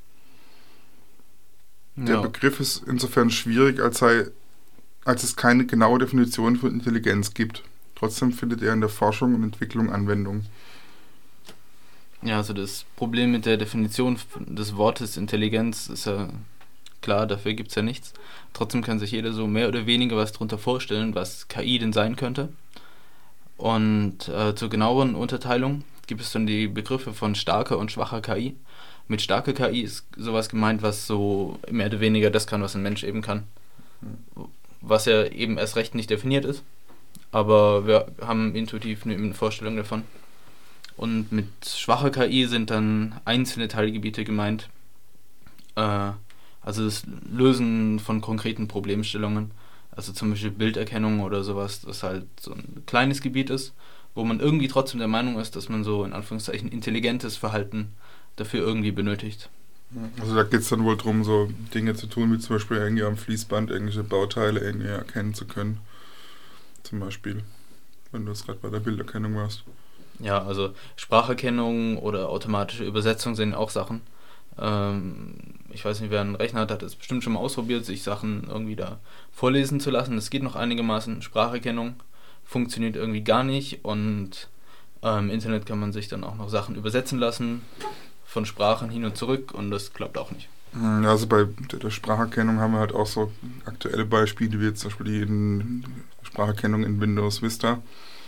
Speaker 5: Der
Speaker 1: Ja.
Speaker 5: Begriff ist insofern schwierig, als, sei, als es keine genaue Definition von Intelligenz gibt. Trotzdem findet er in der Forschung und Entwicklung Anwendung.
Speaker 1: Ja, also das Problem mit der Definition des Wortes Intelligenz ist ja klar, dafür gibt es ja nichts. Trotzdem kann sich jeder so mehr oder weniger was darunter vorstellen, was K I denn sein könnte. Und äh, zur genaueren Unterteilung gibt es dann die Begriffe von starker und schwacher K I. Mit starker K I ist sowas gemeint, was so mehr oder weniger das kann, was ein Mensch eben kann. Was ja eben erst recht nicht definiert ist. Aber wir haben intuitiv eine Vorstellung davon. Und mit schwacher K I sind dann einzelne Teilgebiete gemeint. Äh, also das Lösen von konkreten Problemstellungen. Also zum Beispiel Bilderkennung oder sowas, das halt so ein kleines Gebiet ist, wo man irgendwie trotzdem der Meinung ist, dass man so in Anführungszeichen intelligentes Verhalten dafür irgendwie benötigt.
Speaker 5: Also da geht es dann wohl darum, so Dinge zu tun, wie zum Beispiel irgendwie am Fließband irgendwelche Bauteile irgendwie erkennen zu können. Zum Beispiel, wenn du es gerade bei der Bilderkennung warst.
Speaker 1: Ja, also Spracherkennung oder automatische Übersetzung sind auch Sachen. Ähm, ich weiß nicht, wer einen Rechner hat, hat das bestimmt schon mal ausprobiert, sich Sachen irgendwie da vorlesen zu lassen. Das geht noch einigermaßen. Spracherkennung funktioniert irgendwie gar nicht und äh, im Internet kann man sich dann auch noch Sachen übersetzen lassen von Sprachen hin und zurück und das klappt auch nicht.
Speaker 5: Ja, also bei der Spracherkennung haben wir halt auch so aktuelle Beispiele, wie jetzt zum Beispiel die in Spracherkennung in Windows Vista.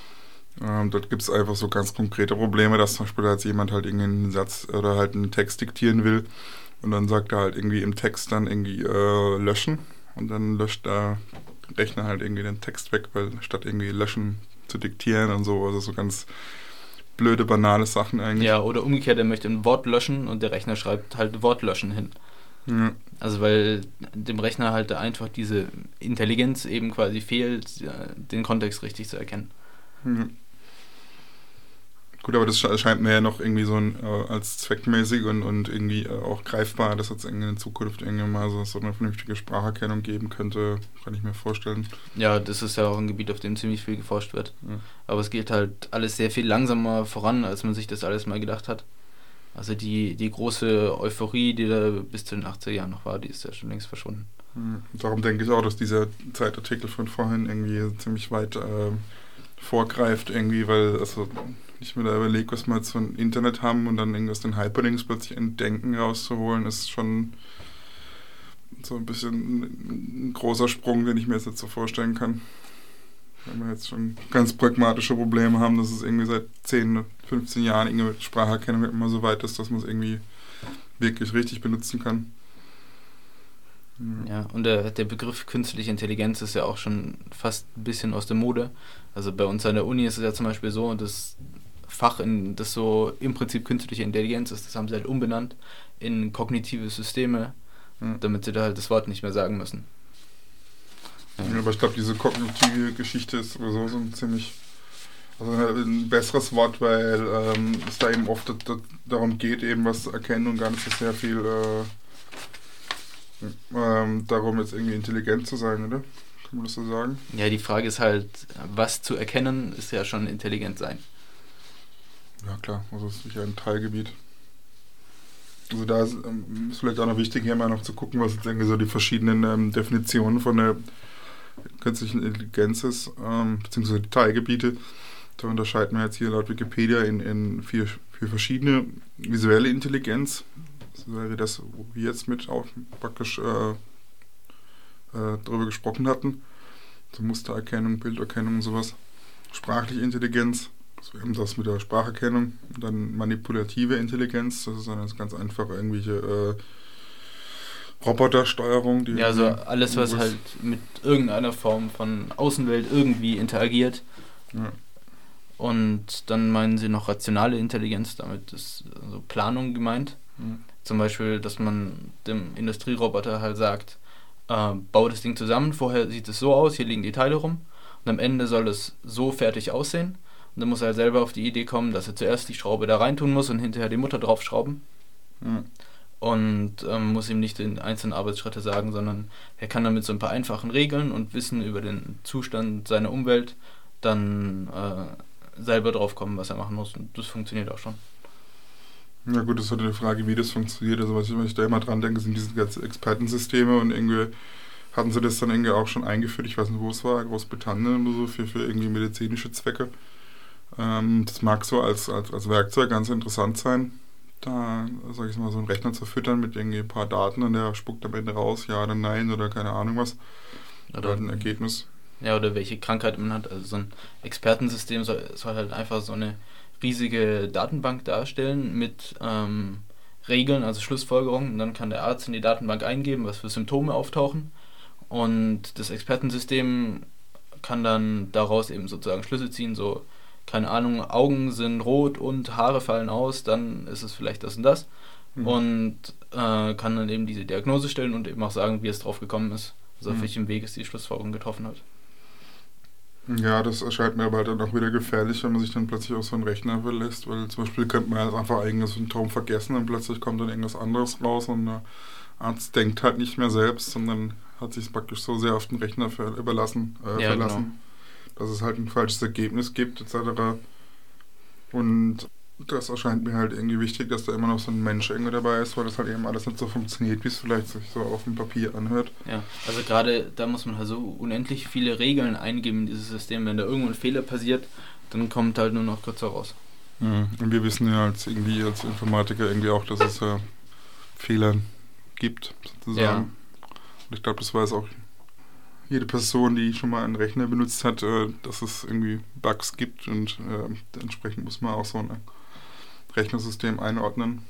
Speaker 5: Ähm, dort gibt es einfach so ganz konkrete Probleme, dass zum Beispiel als jemand halt irgendeinen Satz oder halt einen Text diktieren will und dann sagt er halt irgendwie im Text dann irgendwie äh, löschen und dann löscht der Rechner halt irgendwie den Text weg, weil statt irgendwie löschen zu diktieren und so, also so ganz blöde, banale Sachen eigentlich.
Speaker 1: Ja, oder umgekehrt, er möchte ein Wort löschen und der Rechner schreibt halt Wort löschen hin.
Speaker 5: Ja.
Speaker 1: Also weil dem Rechner halt einfach diese Intelligenz eben quasi fehlt, den Kontext richtig zu erkennen.
Speaker 5: Ja. Gut, aber das scheint mir ja noch irgendwie so ein, äh, als zweckmäßig und, und irgendwie äh, auch greifbar, dass es in Zukunft irgendwann mal so, so eine vernünftige Spracherkennung geben könnte, kann ich mir vorstellen.
Speaker 1: Ja, das ist ja auch ein Gebiet, auf dem ziemlich viel geforscht wird.
Speaker 5: Ja.
Speaker 1: Aber es geht halt alles sehr viel langsamer voran, als man sich das alles mal gedacht hat. Also die, die große Euphorie, die da bis zu den achtziger Jahren noch war, die ist ja schon längst verschwunden.
Speaker 5: Ja. Darum denke ich auch, dass dieser Zeitartikel von vorhin irgendwie ziemlich weit äh, vorgreift, irgendwie, weil also ich mir da überlege, was wir jetzt von Internet haben und dann irgendwas den Hyperlinks plötzlich entdenken rauszuholen, ist schon so ein bisschen ein großer Sprung, den ich mir jetzt so vorstellen kann. Wenn wir jetzt schon ganz pragmatische Probleme haben, dass es irgendwie seit zehn, fünfzehn Jahren irgendwie Spracherkennung immer so weit ist, dass man es irgendwie wirklich richtig benutzen kann.
Speaker 1: Ja, und der, der Begriff künstliche Intelligenz ist ja auch schon fast ein bisschen aus der Mode. Also bei uns an der Uni ist es ja zum Beispiel so, das Fach, in das so im Prinzip künstliche Intelligenz ist, das haben sie halt umbenannt in kognitive Systeme, ja, damit sie da halt das Wort nicht mehr sagen müssen.
Speaker 5: Ja, ja, aber ich glaube, diese kognitive Geschichte ist sowieso so ein ziemlich, also ein besseres Wort, weil ähm, es da eben oft darum geht, eben was zu erkennen und gar nicht so sehr viel äh, ähm, darum, jetzt irgendwie intelligent zu sein, oder? Kann man das so sagen?
Speaker 1: Ja, die Frage ist halt, was zu erkennen, ist ja schon intelligent sein.
Speaker 5: Ja klar, also das ist sicher ein Teilgebiet. Also da ist, ähm, ist vielleicht auch noch wichtig, hier mal noch zu gucken, was jetzt irgendwie so die verschiedenen ähm, Definitionen von der künstlichen Intelligenz ist, ähm, beziehungsweise die Teilgebiete. Da unterscheiden wir jetzt hier laut Wikipedia in, in vier, vier verschiedene visuelle Intelligenz. Das wäre das, wo wir jetzt mit auch praktisch äh, äh, darüber gesprochen hatten. So Mustererkennung, Bilderkennung und sowas. Sprachliche Intelligenz, das wäre eben das mit der Spracherkennung. Und dann manipulative Intelligenz, das ist dann ganz einfach irgendwelche äh, Robotersteuerung. Die
Speaker 1: ja, also alles, was halt mit irgendeiner Form von Außenwelt irgendwie interagiert.
Speaker 5: Ja.
Speaker 1: Und dann meinen sie noch rationale Intelligenz, damit ist also Planung gemeint.
Speaker 5: Mhm.
Speaker 1: Zum Beispiel, dass man dem Industrieroboter halt sagt, äh, bau das Ding zusammen, vorher sieht es so aus, hier liegen die Teile rum und am Ende soll es so fertig aussehen. Und dann muss er halt selber auf die Idee kommen, dass er zuerst die Schraube da reintun muss und hinterher die Mutter draufschrauben.
Speaker 5: Mhm.
Speaker 1: Und ähm, muss ihm nicht die einzelnen Arbeitsschritte sagen, sondern er kann dann mit so ein paar einfachen Regeln und Wissen über den Zustand seiner Umwelt dann äh, selber drauf kommen, was er machen muss. Und das funktioniert auch schon.
Speaker 5: Ja gut, das ist halt eine Frage, wie das funktioniert. Also was ich, was ich da immer dran denke, sind diese ganzen Expertensysteme und irgendwie hatten sie das dann irgendwie auch schon eingeführt, ich weiß nicht, wo es war, Großbritannien oder so, für, für irgendwie medizinische Zwecke. Ähm, das mag so als, als, als Werkzeug ganz interessant sein, da, sag ich mal, so einen Rechner zu füttern mit irgendwie ein paar Daten und der spuckt am Ende raus, ja oder nein oder keine Ahnung was. Oder ein Ergebnis.
Speaker 1: Ja, oder welche Krankheit man hat. Also so ein Expertensystem soll, soll halt einfach so eine riesige Datenbank darstellen mit ähm, Regeln, also Schlussfolgerungen. Und dann kann der Arzt in die Datenbank eingeben, was für Symptome auftauchen. Und das Expertensystem kann dann daraus eben sozusagen Schlüsse ziehen, so, keine Ahnung, Augen sind rot und Haare fallen aus, dann ist es vielleicht das und das. Mhm. Und äh, kann dann eben diese Diagnose stellen und eben auch sagen, wie es drauf gekommen ist. Also auf mhm. welchem Weg es die Schlussfolgerung getroffen hat.
Speaker 5: Ja, das erscheint mir aber halt dann auch wieder gefährlich, wenn man sich dann plötzlich auf so einen Rechner verlässt, weil zum Beispiel könnte man halt einfach eigenes Symptom vergessen und plötzlich kommt dann irgendwas anderes raus und der Arzt denkt halt nicht mehr selbst, sondern hat sich praktisch so sehr auf den Rechner ver- überlassen, äh,
Speaker 1: ja,
Speaker 5: verlassen,
Speaker 1: genau.
Speaker 5: dass es halt ein falsches Ergebnis gibt, et cetera. Und das erscheint mir halt irgendwie wichtig, dass da immer noch so ein Mensch irgendwie dabei ist, weil das halt eben alles nicht so funktioniert, wie es vielleicht sich so auf dem Papier anhört.
Speaker 1: Ja, also gerade da muss man halt so unendlich viele Regeln eingeben in dieses System. Wenn da irgendwo ein Fehler passiert, dann kommt halt nur noch kurz raus.
Speaker 5: Mhm. Und wir wissen ja als irgendwie als Informatiker irgendwie auch, dass es äh, Fehler gibt, sozusagen.
Speaker 1: Ja.
Speaker 5: Und ich glaube, das weiß auch jede Person, die schon mal einen Rechner benutzt hat, äh, dass es irgendwie Bugs gibt und äh, entsprechend muss man auch so ein Rechnersystem einordnen.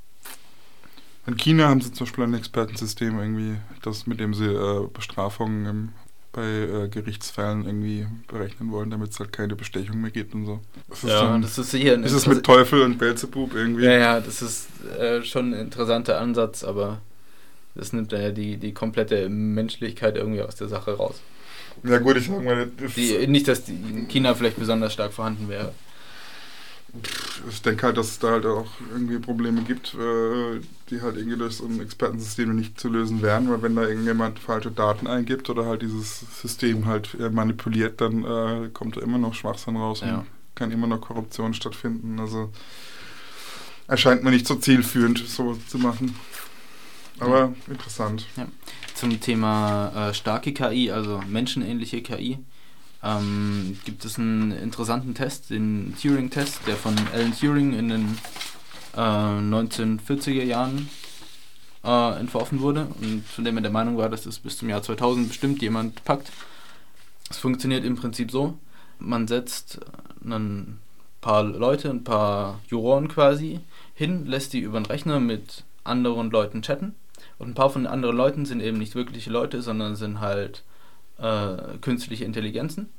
Speaker 5: In China haben sie zum Beispiel ein Expertensystem irgendwie, das mit dem sie äh, Bestrafungen im, bei äh, Gerichtsfällen irgendwie berechnen wollen, damit es halt keine Bestechung mehr gibt und so. Das ist
Speaker 1: ja,
Speaker 5: dann,
Speaker 1: das ist sicher ein
Speaker 5: ist es mit Teufel und Beelzebub irgendwie.
Speaker 1: Ja, ja, das ist äh, schon ein interessanter Ansatz, aber das nimmt ja die, die komplette Menschlichkeit irgendwie aus der Sache raus.
Speaker 5: Ja gut, ich sag mal,
Speaker 1: die, nicht, dass die in China vielleicht besonders stark vorhanden wäre.
Speaker 5: Ich denke halt, dass es da halt auch irgendwie Probleme gibt, äh, die halt irgendwie durch so ein Expertensystem nicht zu lösen wären, weil wenn da irgendjemand falsche Daten eingibt oder halt dieses System halt äh, manipuliert, dann äh, kommt da immer noch Schwachsinn raus
Speaker 1: Ja.
Speaker 5: und kann immer noch Korruption stattfinden. Also erscheint mir nicht so zielführend, so zu machen. Aber ja. Interessant.
Speaker 1: Ja. Zum Thema äh, starke K I, also menschenähnliche K I, ähm, gibt es einen interessanten Test, den Turing-Test, der von Alan Turing in den äh, neunzehnhundertvierziger Jahren äh, entworfen wurde und von dem er der Meinung war, dass es bis zum Jahr zweitausend bestimmt jemand packt. Es funktioniert im Prinzip so, man setzt ein paar Leute, ein paar Juroren quasi hin, lässt die über den Rechner mit anderen Leuten chatten und ein paar von den anderen Leuten sind eben nicht wirkliche Leute, sondern sind halt äh, künstliche Intelligenzen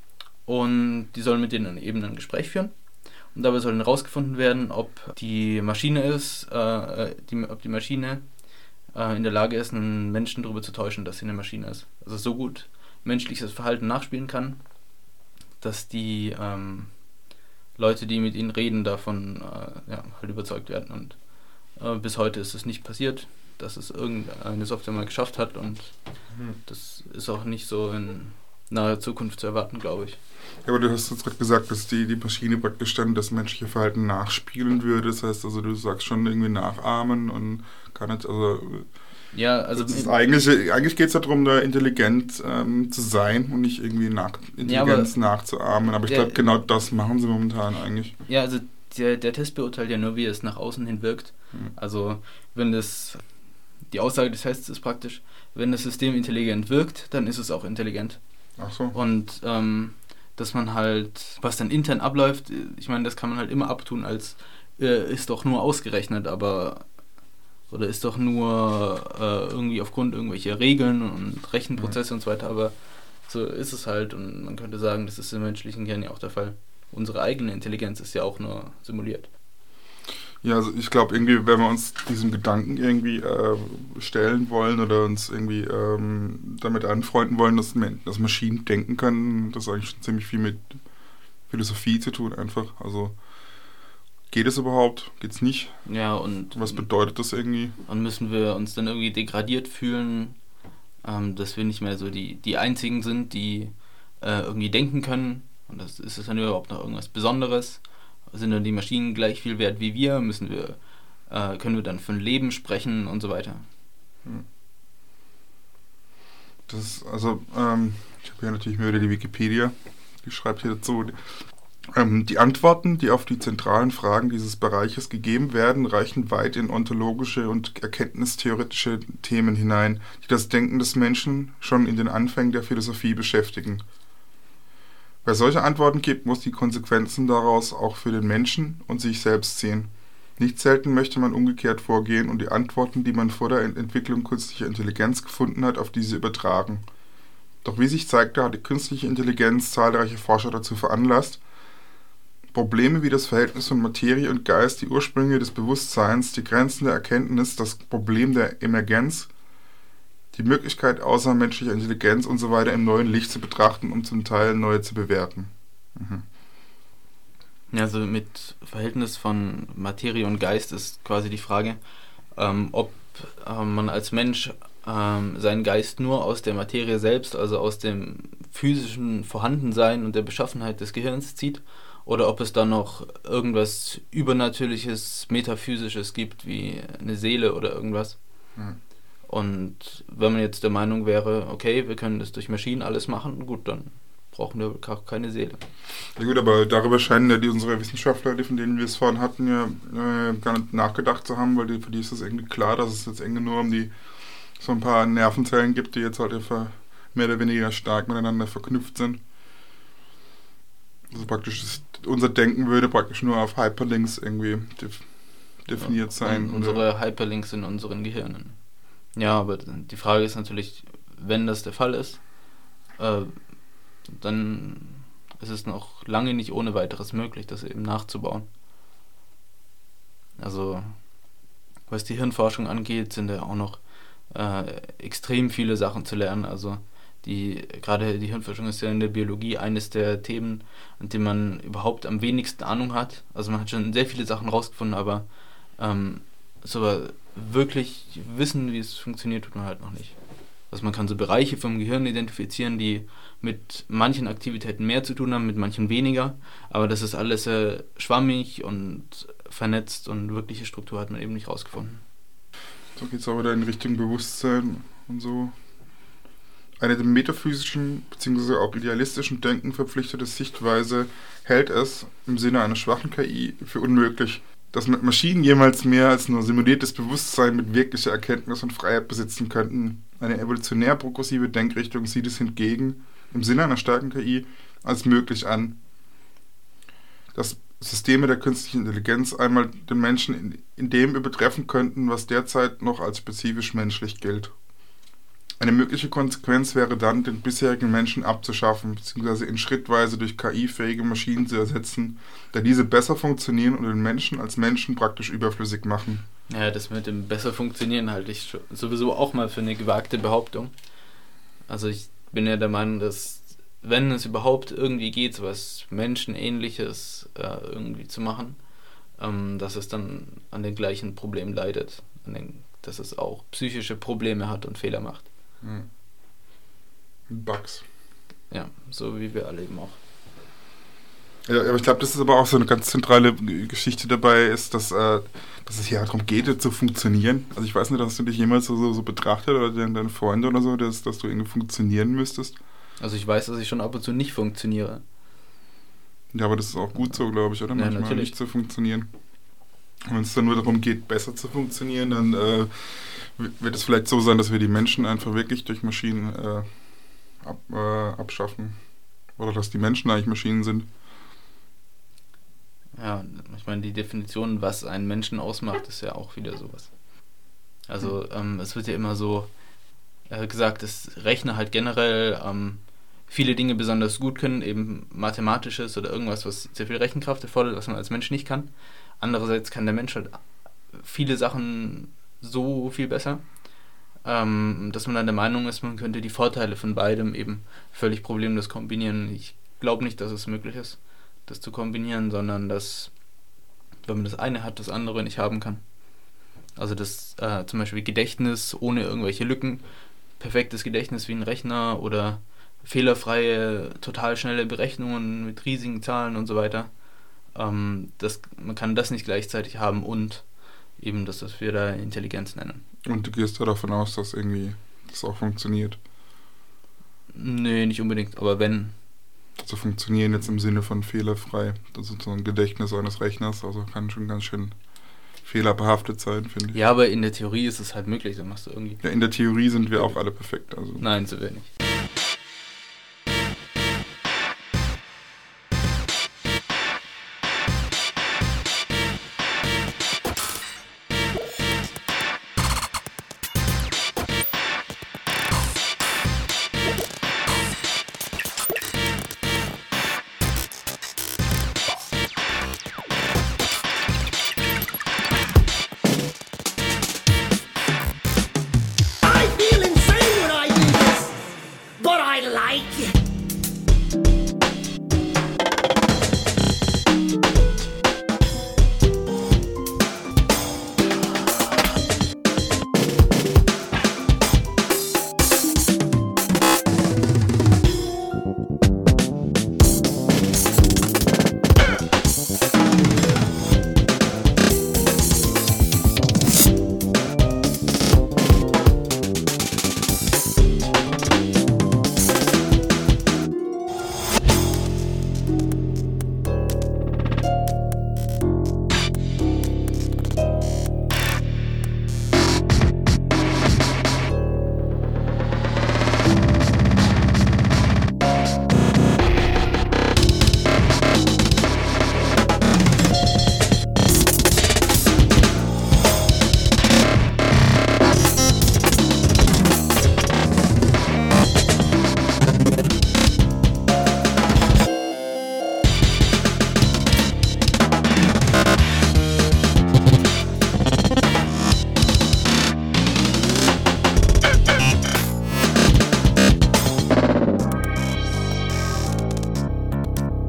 Speaker 1: und die sollen mit denen eben ein Gespräch führen und dabei soll dann herausgefunden werden, ob die Maschine ist, äh, die, ob die Maschine äh, in der Lage ist, einen Menschen darüber zu täuschen, dass sie eine Maschine ist. Also so gut menschliches Verhalten nachspielen kann, dass die ähm, Leute, die mit ihnen reden, davon äh, ja, halt überzeugt werden. Und äh, bis heute ist es nicht passiert, dass es irgendeine Software mal geschafft hat und mhm. das ist auch nicht so in naher Zukunft zu erwarten, glaube ich.
Speaker 5: Ja, aber du hast jetzt gerade gesagt, dass die, die Maschine praktisch dann das menschliche Verhalten nachspielen würde. Das heißt, also du sagst schon irgendwie nachahmen und kann nicht, also...
Speaker 1: Ja, also
Speaker 5: das ist eigentlich eigentlich geht es ja darum, da intelligent ähm, zu sein und nicht irgendwie nach, Intelligenz ja, aber, nachzuahmen. Aber ich glaube, genau das machen sie momentan eigentlich.
Speaker 1: Ja, also der, der Test beurteilt ja nur, wie es nach außen hin wirkt. Mhm. Also wenn das, die Aussage des Tests ist praktisch, wenn das System intelligent wirkt, dann ist es auch intelligent.
Speaker 5: Ach so.
Speaker 1: Und ähm, dass man halt, was dann intern abläuft, ich meine, das kann man halt immer abtun als, äh, ist doch nur ausgerechnet, aber... Oder ist doch nur äh, irgendwie aufgrund irgendwelcher Regeln und Rechenprozesse mhm. und so weiter, aber so ist es halt und man könnte sagen, das ist im menschlichen Kern ja auch der Fall. Unsere eigene Intelligenz ist ja auch nur simuliert.
Speaker 5: Ja, also ich glaube irgendwie, wenn wir uns diesem Gedanken irgendwie äh, stellen wollen oder uns irgendwie ähm, damit anfreunden wollen, dass, dass Maschinen denken können, das hat eigentlich schon ziemlich viel mit Philosophie zu tun einfach, also geht es überhaupt? Geht's nicht?
Speaker 1: Ja, und...
Speaker 5: Was bedeutet das irgendwie?
Speaker 1: Und müssen wir uns dann irgendwie degradiert fühlen, ähm, dass wir nicht mehr so die, die Einzigen sind, die äh, irgendwie denken können? Und das, ist es dann überhaupt noch irgendwas Besonderes? Sind dann die Maschinen gleich viel wert wie wir? Müssen wir, äh, können wir dann von Leben sprechen und so weiter?
Speaker 5: Hm. Das ist, also, ähm, ich habe hier natürlich mir wieder die Wikipedia, die schreibt hier dazu... Die Antworten, die auf die zentralen Fragen dieses Bereiches gegeben werden, reichen weit in ontologische und erkenntnistheoretische Themen hinein, die das Denken des Menschen schon in den Anfängen der Philosophie beschäftigen. Wer solche Antworten gibt, muss die Konsequenzen daraus auch für den Menschen und sich selbst ziehen. Nicht selten möchte man umgekehrt vorgehen und die Antworten, die man vor der Entwicklung künstlicher Intelligenz gefunden hat, auf diese übertragen. Doch wie sich zeigte, hat die künstliche Intelligenz zahlreiche Forscher dazu veranlasst, Probleme wie das Verhältnis von Materie und Geist, die Ursprünge des Bewusstseins, die Grenzen der Erkenntnis, das Problem der Emergenz, die Möglichkeit außermenschlicher Intelligenz und so weiter im neuen Licht zu betrachten, um zum Teil neue zu bewerten. Mhm.
Speaker 1: Also mit Verhältnis von Materie und Geist ist quasi die Frage, ähm, ob äh, man als Mensch ähm, seinen Geist nur aus der Materie selbst, also aus dem physischen Vorhandensein und der Beschaffenheit des Gehirns zieht, oder ob es da noch irgendwas Übernatürliches, Metaphysisches gibt, wie eine Seele oder irgendwas. Mhm. Und wenn man jetzt der Meinung wäre, okay, wir können das durch Maschinen alles machen, gut, dann brauchen wir auch keine Seele.
Speaker 5: Ja gut, aber darüber scheinen ja die unsere Wissenschaftler, die von denen wir es vorhin hatten, ja äh, gar nicht nachgedacht zu haben, weil die, für die ist es irgendwie klar, dass es jetzt irgendwie nur um die so ein paar Nervenzellen gibt, die jetzt halt einfach mehr oder weniger stark miteinander verknüpft sind. Also praktisch ist, unser Denken würde praktisch nur auf Hyperlinks irgendwie def- definiert sein.
Speaker 1: Und unsere Hyperlinks in unseren Gehirnen. Ja, aber die Frage ist natürlich, wenn das der Fall ist, äh, dann ist es noch lange nicht ohne weiteres möglich, das eben nachzubauen. Also, was die Hirnforschung angeht, sind ja auch noch äh, extrem viele Sachen zu lernen. Also, die gerade die Hirnforschung ist ja in der Biologie eines der Themen, an dem man überhaupt am wenigsten Ahnung hat. Also, man hat schon sehr viele Sachen rausgefunden, aber ähm, so wirklich wissen, wie es funktioniert, tut man halt noch nicht. Also man kann so Bereiche vom Gehirn identifizieren, die mit manchen Aktivitäten mehr zu tun haben, mit manchen weniger, aber das ist alles äh, schwammig und vernetzt und wirkliche Struktur hat man eben nicht rausgefunden.
Speaker 5: So geht es auch wieder in Richtung Bewusstsein und so. Eine dem metaphysischen bzw. auch idealistischen Denken verpflichtete Sichtweise hält es im Sinne einer schwachen K I für unmöglich, dass Maschinen jemals mehr als nur simuliertes Bewusstsein mit wirklicher Erkenntnis und Freiheit besitzen könnten. Eine evolutionär progressive Denkrichtung sieht es hingegen im Sinne einer starken K I als möglich an, dass Systeme der künstlichen Intelligenz einmal den Menschen in, in dem übertreffen könnten, was derzeit noch als spezifisch menschlich gilt. Eine mögliche Konsequenz wäre dann, den bisherigen Menschen abzuschaffen bzw. ihn schrittweise durch K I-fähige Maschinen zu ersetzen, da diese besser funktionieren und den Menschen als Menschen praktisch überflüssig machen.
Speaker 1: Ja, das mit dem besser funktionieren halte ich sowieso auch mal für eine gewagte Behauptung. Also ich bin ja der Meinung, dass wenn es überhaupt irgendwie geht, so was Menschenähnliches äh, irgendwie zu machen, ähm, dass es dann an den gleichen Problemen leidet, an den, dass es auch psychische Probleme hat und Fehler macht.
Speaker 5: Hm. Bugs.
Speaker 1: Ja, so wie wir alle eben auch.
Speaker 5: Ja, aber ich glaube, das ist aber auch so eine ganz zentrale Geschichte dabei, ist, dass, äh, dass es ja darum geht, zu funktionieren. Also ich weiß nicht, hast du dich jemals so, so betrachtet oder deine, deine Freunde oder so, dass, dass du irgendwie funktionieren müsstest?
Speaker 1: Also ich weiß, dass ich schon ab und zu nicht funktioniere.
Speaker 5: Ja, aber das ist auch gut so, glaube ich, oder?
Speaker 1: Ja,
Speaker 5: Manchmal
Speaker 1: natürlich.
Speaker 5: nicht zu funktionieren. Und wenn es dann nur darum geht, besser zu funktionieren, dann äh, wird es vielleicht so sein, dass wir die Menschen einfach wirklich durch Maschinen äh, ab, äh, abschaffen. Oder dass die Menschen eigentlich Maschinen sind.
Speaker 1: Ja, ich meine, die Definition, was einen Menschen ausmacht, ist ja auch wieder sowas. Also ähm, es wird ja immer so äh, gesagt, dass Rechner halt generell ähm, viele Dinge besonders gut können, eben Mathematisches oder irgendwas, was sehr viel Rechenkraft erfordert, was man als Mensch nicht kann. Andererseits kann der Mensch halt viele Sachen so viel besser, ähm, dass man dann der Meinung ist, man könnte die Vorteile von beidem eben völlig problemlos kombinieren. Ich glaube nicht, dass es möglich ist, das zu kombinieren, sondern dass, wenn man das eine hat, das andere nicht haben kann. Also das äh, zum Beispiel Gedächtnis ohne irgendwelche Lücken, perfektes Gedächtnis wie ein Rechner oder fehlerfreie, total schnelle Berechnungen mit riesigen Zahlen und so weiter. Ähm, das, man kann das nicht gleichzeitig haben und eben das, was wir da Intelligenz nennen.
Speaker 5: Und du gehst da davon aus, dass irgendwie das auch funktioniert?
Speaker 1: Nee, nicht unbedingt, aber wenn.
Speaker 5: Also funktionieren jetzt im Sinne von fehlerfrei. Das ist so ein Gedächtnis eines Rechners, also kann schon ganz schön fehlerbehaftet sein, finde ich.
Speaker 1: Ja, aber in der Theorie ist es halt möglich, dann machst du irgendwie...
Speaker 5: Ja, in der Theorie sind wir auch alle perfekt. Also.
Speaker 1: Nein, so wenig.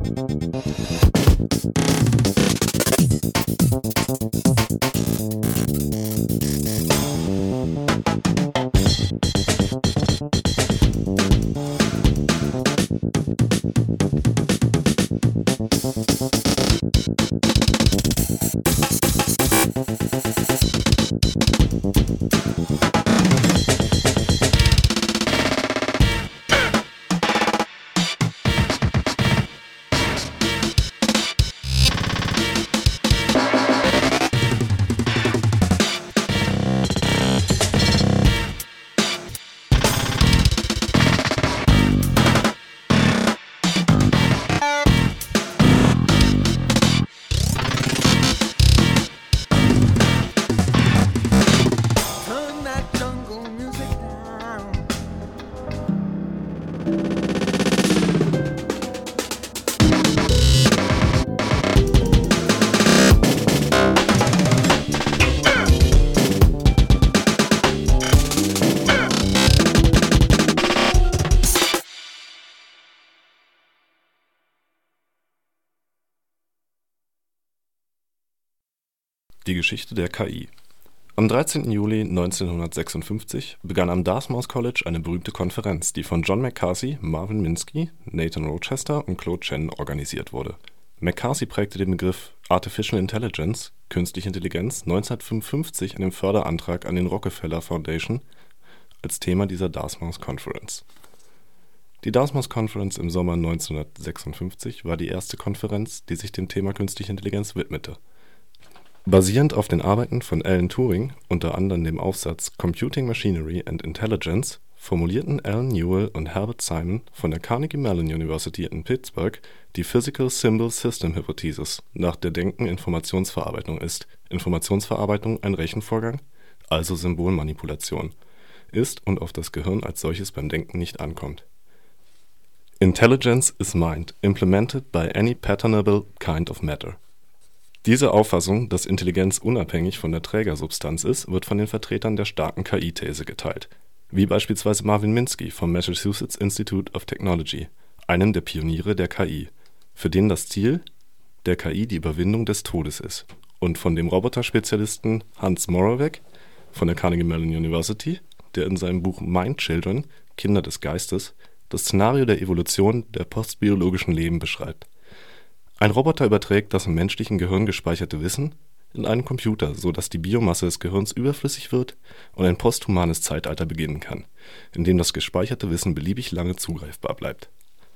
Speaker 3: Die Geschichte der K I. Am dreizehnten Juli neunzehnhundertsechsundfünfzig begann am Dartmouth College eine berühmte Konferenz, die von John McCarthy, Marvin Minsky, Nathan Rochester und Claude Shannon organisiert wurde. McCarthy prägte den Begriff Artificial Intelligence, künstliche Intelligenz, neunzehnhundertfünfundfünfzig in dem Förderantrag an den Rockefeller Foundation als Thema dieser Dartmouth Conference. Die Dartmouth Conference im Sommer neunzehnhundertsechsundfünfzig war die erste Konferenz, die sich dem Thema künstliche Intelligenz widmete. Basierend auf den Arbeiten von Alan Turing, unter anderem dem Aufsatz Computing Machinery and Intelligence, formulierten Alan Newell und Herbert Simon von der Carnegie Mellon University in Pittsburgh die Physical Symbol System Hypothesis, nach der Denken Informationsverarbeitung ist. Informationsverarbeitung ein Rechenvorgang, also Symbolmanipulation, ist und auf das Gehirn als solches beim Denken nicht ankommt. Intelligence is mind, implemented by any patternable kind of matter. Diese Auffassung, dass Intelligenz unabhängig von der Trägersubstanz ist, wird von den Vertretern der starken K I-These geteilt, wie beispielsweise Marvin Minsky vom Massachusetts Institute of Technology, einem der Pioniere der K I, für den das Ziel der K I die Überwindung des Todes ist, und von dem Roboterspezialisten Hans Moravec von der Carnegie Mellon University, der in seinem Buch Mind Children – Kinder des Geistes das Szenario der Evolution der postbiologischen Leben beschreibt. Ein Roboter überträgt das im menschlichen Gehirn gespeicherte Wissen in einen Computer, so dass die Biomasse des Gehirns überflüssig wird und ein posthumanes Zeitalter beginnen kann, in dem das gespeicherte Wissen beliebig lange zugreifbar bleibt.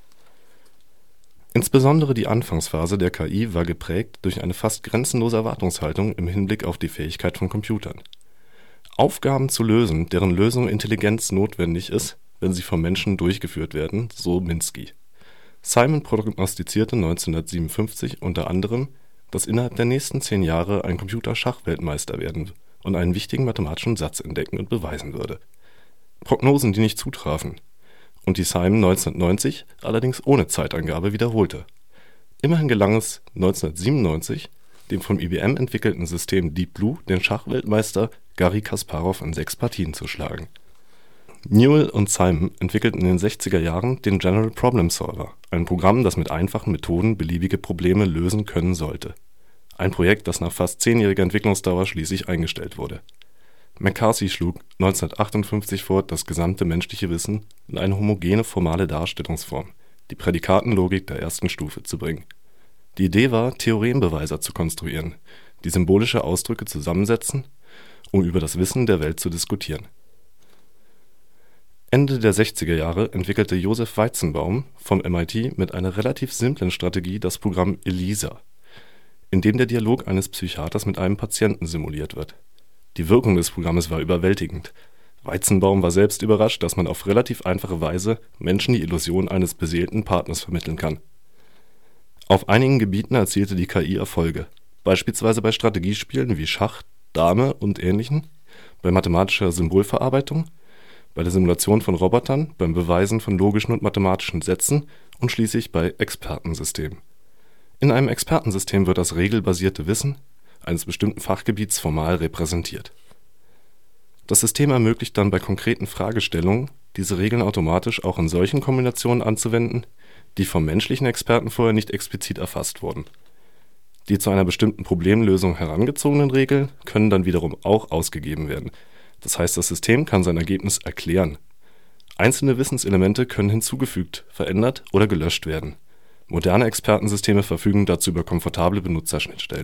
Speaker 3: Insbesondere die Anfangsphase der K I war geprägt durch eine fast grenzenlose Erwartungshaltung im Hinblick auf die Fähigkeit von Computern, Aufgaben zu lösen, deren Lösung Intelligenz notwendig ist, wenn sie vom Menschen durchgeführt werden, so Minsky. Simon prognostizierte neunzehnhundertsiebenundfünfzig unter anderem, dass innerhalb der nächsten zehn Jahre ein Computer Schachweltmeister werden und einen wichtigen mathematischen Satz entdecken und beweisen würde. Prognosen, die nicht zutrafen und die Simon neunzehnhundertneunzig allerdings ohne Zeitangabe wiederholte. Immerhin gelang es neunzehnhundertsiebenundneunzig, dem von I B M entwickelten System Deep Blue den Schachweltmeister Garry Kasparow in sechs Partien zu schlagen. Newell und Simon entwickelten in den sechziger Jahren den General Problem Solver, ein Programm, das mit einfachen Methoden beliebige Probleme lösen können sollte. Ein Projekt, das nach fast zehnjähriger Entwicklungsdauer schließlich eingestellt wurde. McCarthy schlug neunzehnhundertachtundfünfzig vor, das gesamte menschliche Wissen in eine homogene formale Darstellungsform, die Prädikatenlogik der ersten Stufe, zu bringen. Die Idee war, Theorembeweise zu konstruieren, die symbolische Ausdrücke zusammensetzen, um über das Wissen der Welt zu diskutieren. Ende der sechziger Jahre entwickelte Joseph Weizenbaum vom M I T mit einer relativ simplen Strategie das Programm ELIZA, in dem der Dialog eines Psychiaters mit einem Patienten simuliert wird. Die Wirkung des Programmes war überwältigend. Weizenbaum war selbst überrascht, dass man auf relativ einfache Weise Menschen die Illusion eines beseelten Partners vermitteln kann. Auf einigen Gebieten erzielte die K I Erfolge, beispielsweise bei Strategiespielen wie Schach, Dame und ähnlichen, bei mathematischer Symbolverarbeitung, bei der Simulation von Robotern, beim Beweisen von logischen und mathematischen Sätzen und schließlich bei Expertensystemen. In einem Expertensystem wird das regelbasierte Wissen eines bestimmten Fachgebiets formal repräsentiert. Das System ermöglicht dann bei konkreten Fragestellungen, diese Regeln automatisch auch in solchen Kombinationen anzuwenden, die vom menschlichen Experten vorher nicht explizit erfasst wurden. Die zu einer bestimmten Problemlösung herangezogenen Regeln können dann wiederum auch ausgegeben werden. Das heißt, das System kann sein Ergebnis erklären. Einzelne Wissenselemente können hinzugefügt, verändert oder gelöscht werden. Moderne Expertensysteme verfügen dazu über komfortable Benutzerschnittstellen.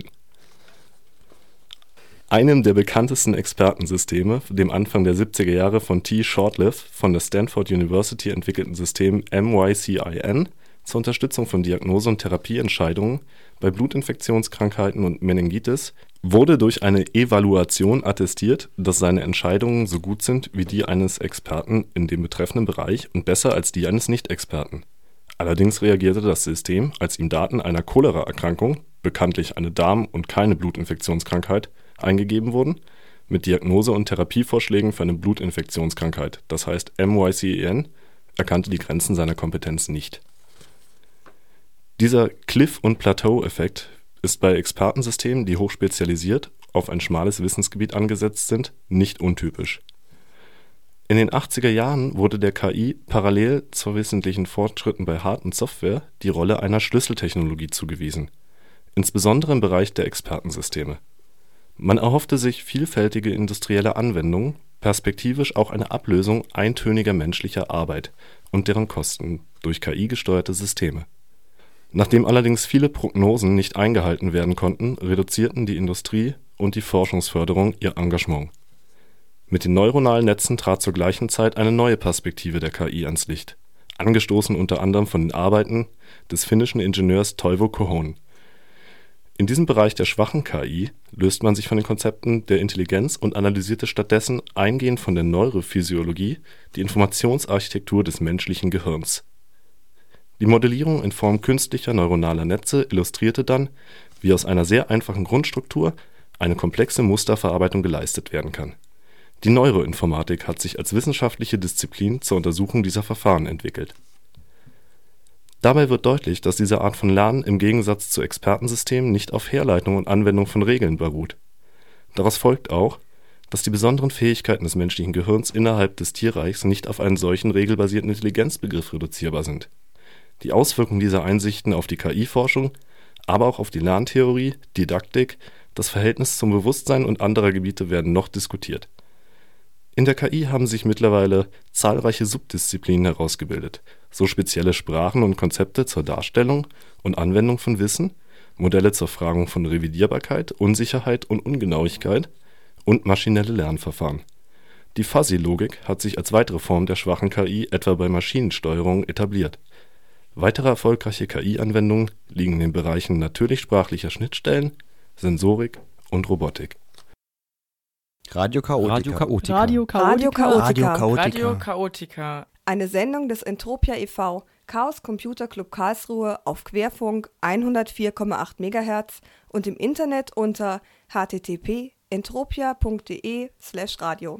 Speaker 3: Einem der bekanntesten Expertensysteme, dem Anfang der siebziger Jahre von T. Shortliff von der Stanford University entwickelten System M Y C I N zur Unterstützung von Diagnose- und Therapieentscheidungen bei Blutinfektionskrankheiten und Meningitis, wurde durch eine Evaluation attestiert, dass seine Entscheidungen so gut sind wie die eines Experten in dem betreffenden Bereich und besser als die eines Nicht-Experten. Allerdings reagierte das System, als ihm Daten einer Cholera-Erkrankung, bekanntlich eine Darm- und keine Blutinfektionskrankheit, eingegeben wurden, mit Diagnose- und Therapievorschlägen für eine Blutinfektionskrankheit, das heißt M Y C I N, erkannte die Grenzen seiner Kompetenz nicht. Dieser Cliff- und Plateau-Effekt ist bei Expertensystemen, die hochspezialisiert auf ein schmales Wissensgebiet angesetzt sind, nicht untypisch. In den achtziger Jahren wurde der K I parallel zu wesentlichen Fortschritten bei Hard- und Software die Rolle einer Schlüsseltechnologie zugewiesen, insbesondere im Bereich der Expertensysteme. Man erhoffte sich vielfältige industrielle Anwendungen, perspektivisch auch eine Ablösung eintöniger menschlicher Arbeit und deren Kosten durch K I-gesteuerte Systeme. Nachdem allerdings viele Prognosen nicht eingehalten werden konnten, reduzierten die Industrie und die Forschungsförderung ihr Engagement. Mit den neuronalen Netzen trat zur gleichen Zeit eine neue Perspektive der K I ans Licht, angestoßen unter anderem von den Arbeiten des finnischen Ingenieurs Toivo Kohon. In diesem Bereich der schwachen K I löst man sich von den Konzepten der Intelligenz und analysierte stattdessen eingehend von der Neurophysiologie die Informationsarchitektur des menschlichen Gehirns. Die Modellierung in Form künstlicher neuronaler Netze illustrierte dann, wie aus einer sehr einfachen Grundstruktur eine komplexe Musterverarbeitung geleistet werden kann. Die Neuroinformatik hat sich als wissenschaftliche Disziplin zur Untersuchung dieser Verfahren entwickelt. Dabei wird deutlich, dass diese Art von Lernen im Gegensatz zu Expertensystemen nicht auf Herleitung und Anwendung von Regeln beruht. Daraus folgt auch, dass die besonderen Fähigkeiten des menschlichen Gehirns innerhalb des Tierreichs nicht auf einen solchen regelbasierten Intelligenzbegriff reduzierbar sind. Die Auswirkungen dieser Einsichten auf die K I-Forschung, aber auch auf die Lerntheorie, Didaktik, das Verhältnis zum Bewusstsein und anderer Gebiete werden noch diskutiert. In der K I haben sich mittlerweile zahlreiche Subdisziplinen herausgebildet, so spezielle Sprachen und Konzepte zur Darstellung und Anwendung von Wissen, Modelle zur Fragung von Revidierbarkeit, Unsicherheit und Ungenauigkeit und maschinelle Lernverfahren. Die Fuzzy-Logik hat sich als weitere Form der schwachen K I etwa bei Maschinensteuerung etabliert. Weitere erfolgreiche K I-Anwendungen liegen in den Bereichen natürlichsprachlicher Schnittstellen, Sensorik und Robotik.
Speaker 6: Radio Chaotica.
Speaker 7: Radio Chaotica.
Speaker 4: Radio Chaotica.
Speaker 6: Radio Chaotica.
Speaker 7: Radio Chaotica.
Speaker 4: Eine Sendung des Entropia e V, Chaos Computer Club Karlsruhe auf Querfunk hundertvier Komma acht Megahertz und im Internet unter h t t p punkt entropia punkt d e slash radio.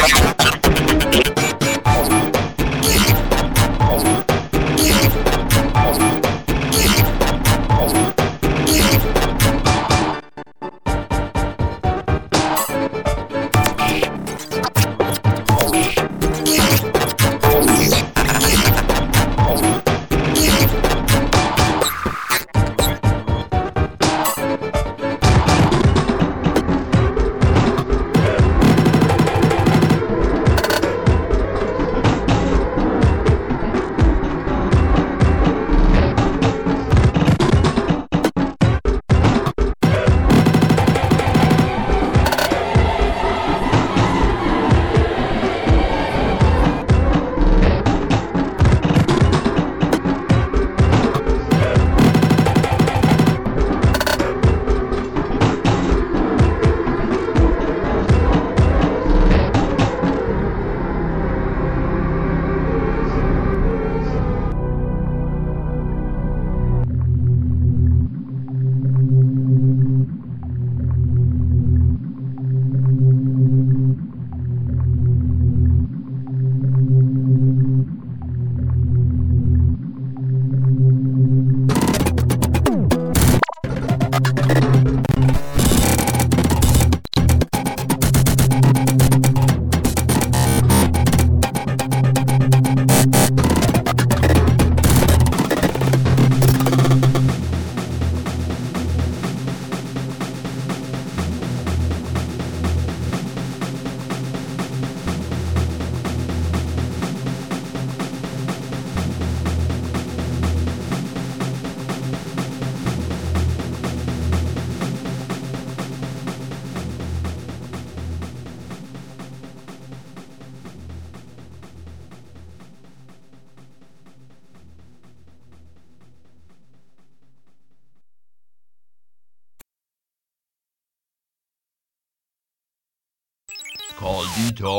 Speaker 7: Karl Dieter.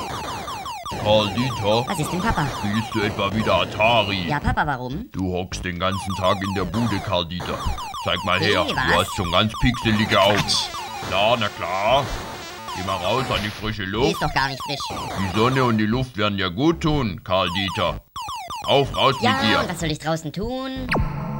Speaker 7: Karl Dieter.
Speaker 8: Was ist denn, Papa?
Speaker 7: Spielst du etwa wieder Atari?
Speaker 8: Ja, Papa, warum?
Speaker 7: Du hockst den ganzen Tag in der Bude, Karl Dieter. Zeig mal her,
Speaker 8: Hey,
Speaker 7: du
Speaker 8: was?
Speaker 7: hast schon ganz pixelige Augen. Klar, na klar. Geh mal raus an die frische
Speaker 8: Die
Speaker 7: Luft.
Speaker 8: ist doch gar nicht frisch.
Speaker 7: Die Sonne und die Luft werden dir gut tun, Karl Dieter. Auf, raus
Speaker 8: Ja,
Speaker 7: mit dir.
Speaker 8: und was soll ich draußen tun?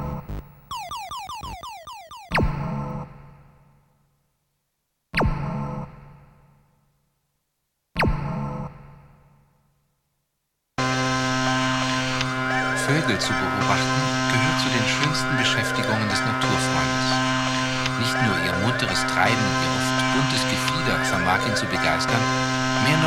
Speaker 9: Vögel zu beobachten gehört zu den schönsten Beschäftigungen des Naturfreundes. Nicht nur ihr munteres Treiben, ihr oft buntes Gefieder vermag ihn zu begeistern, mehr noch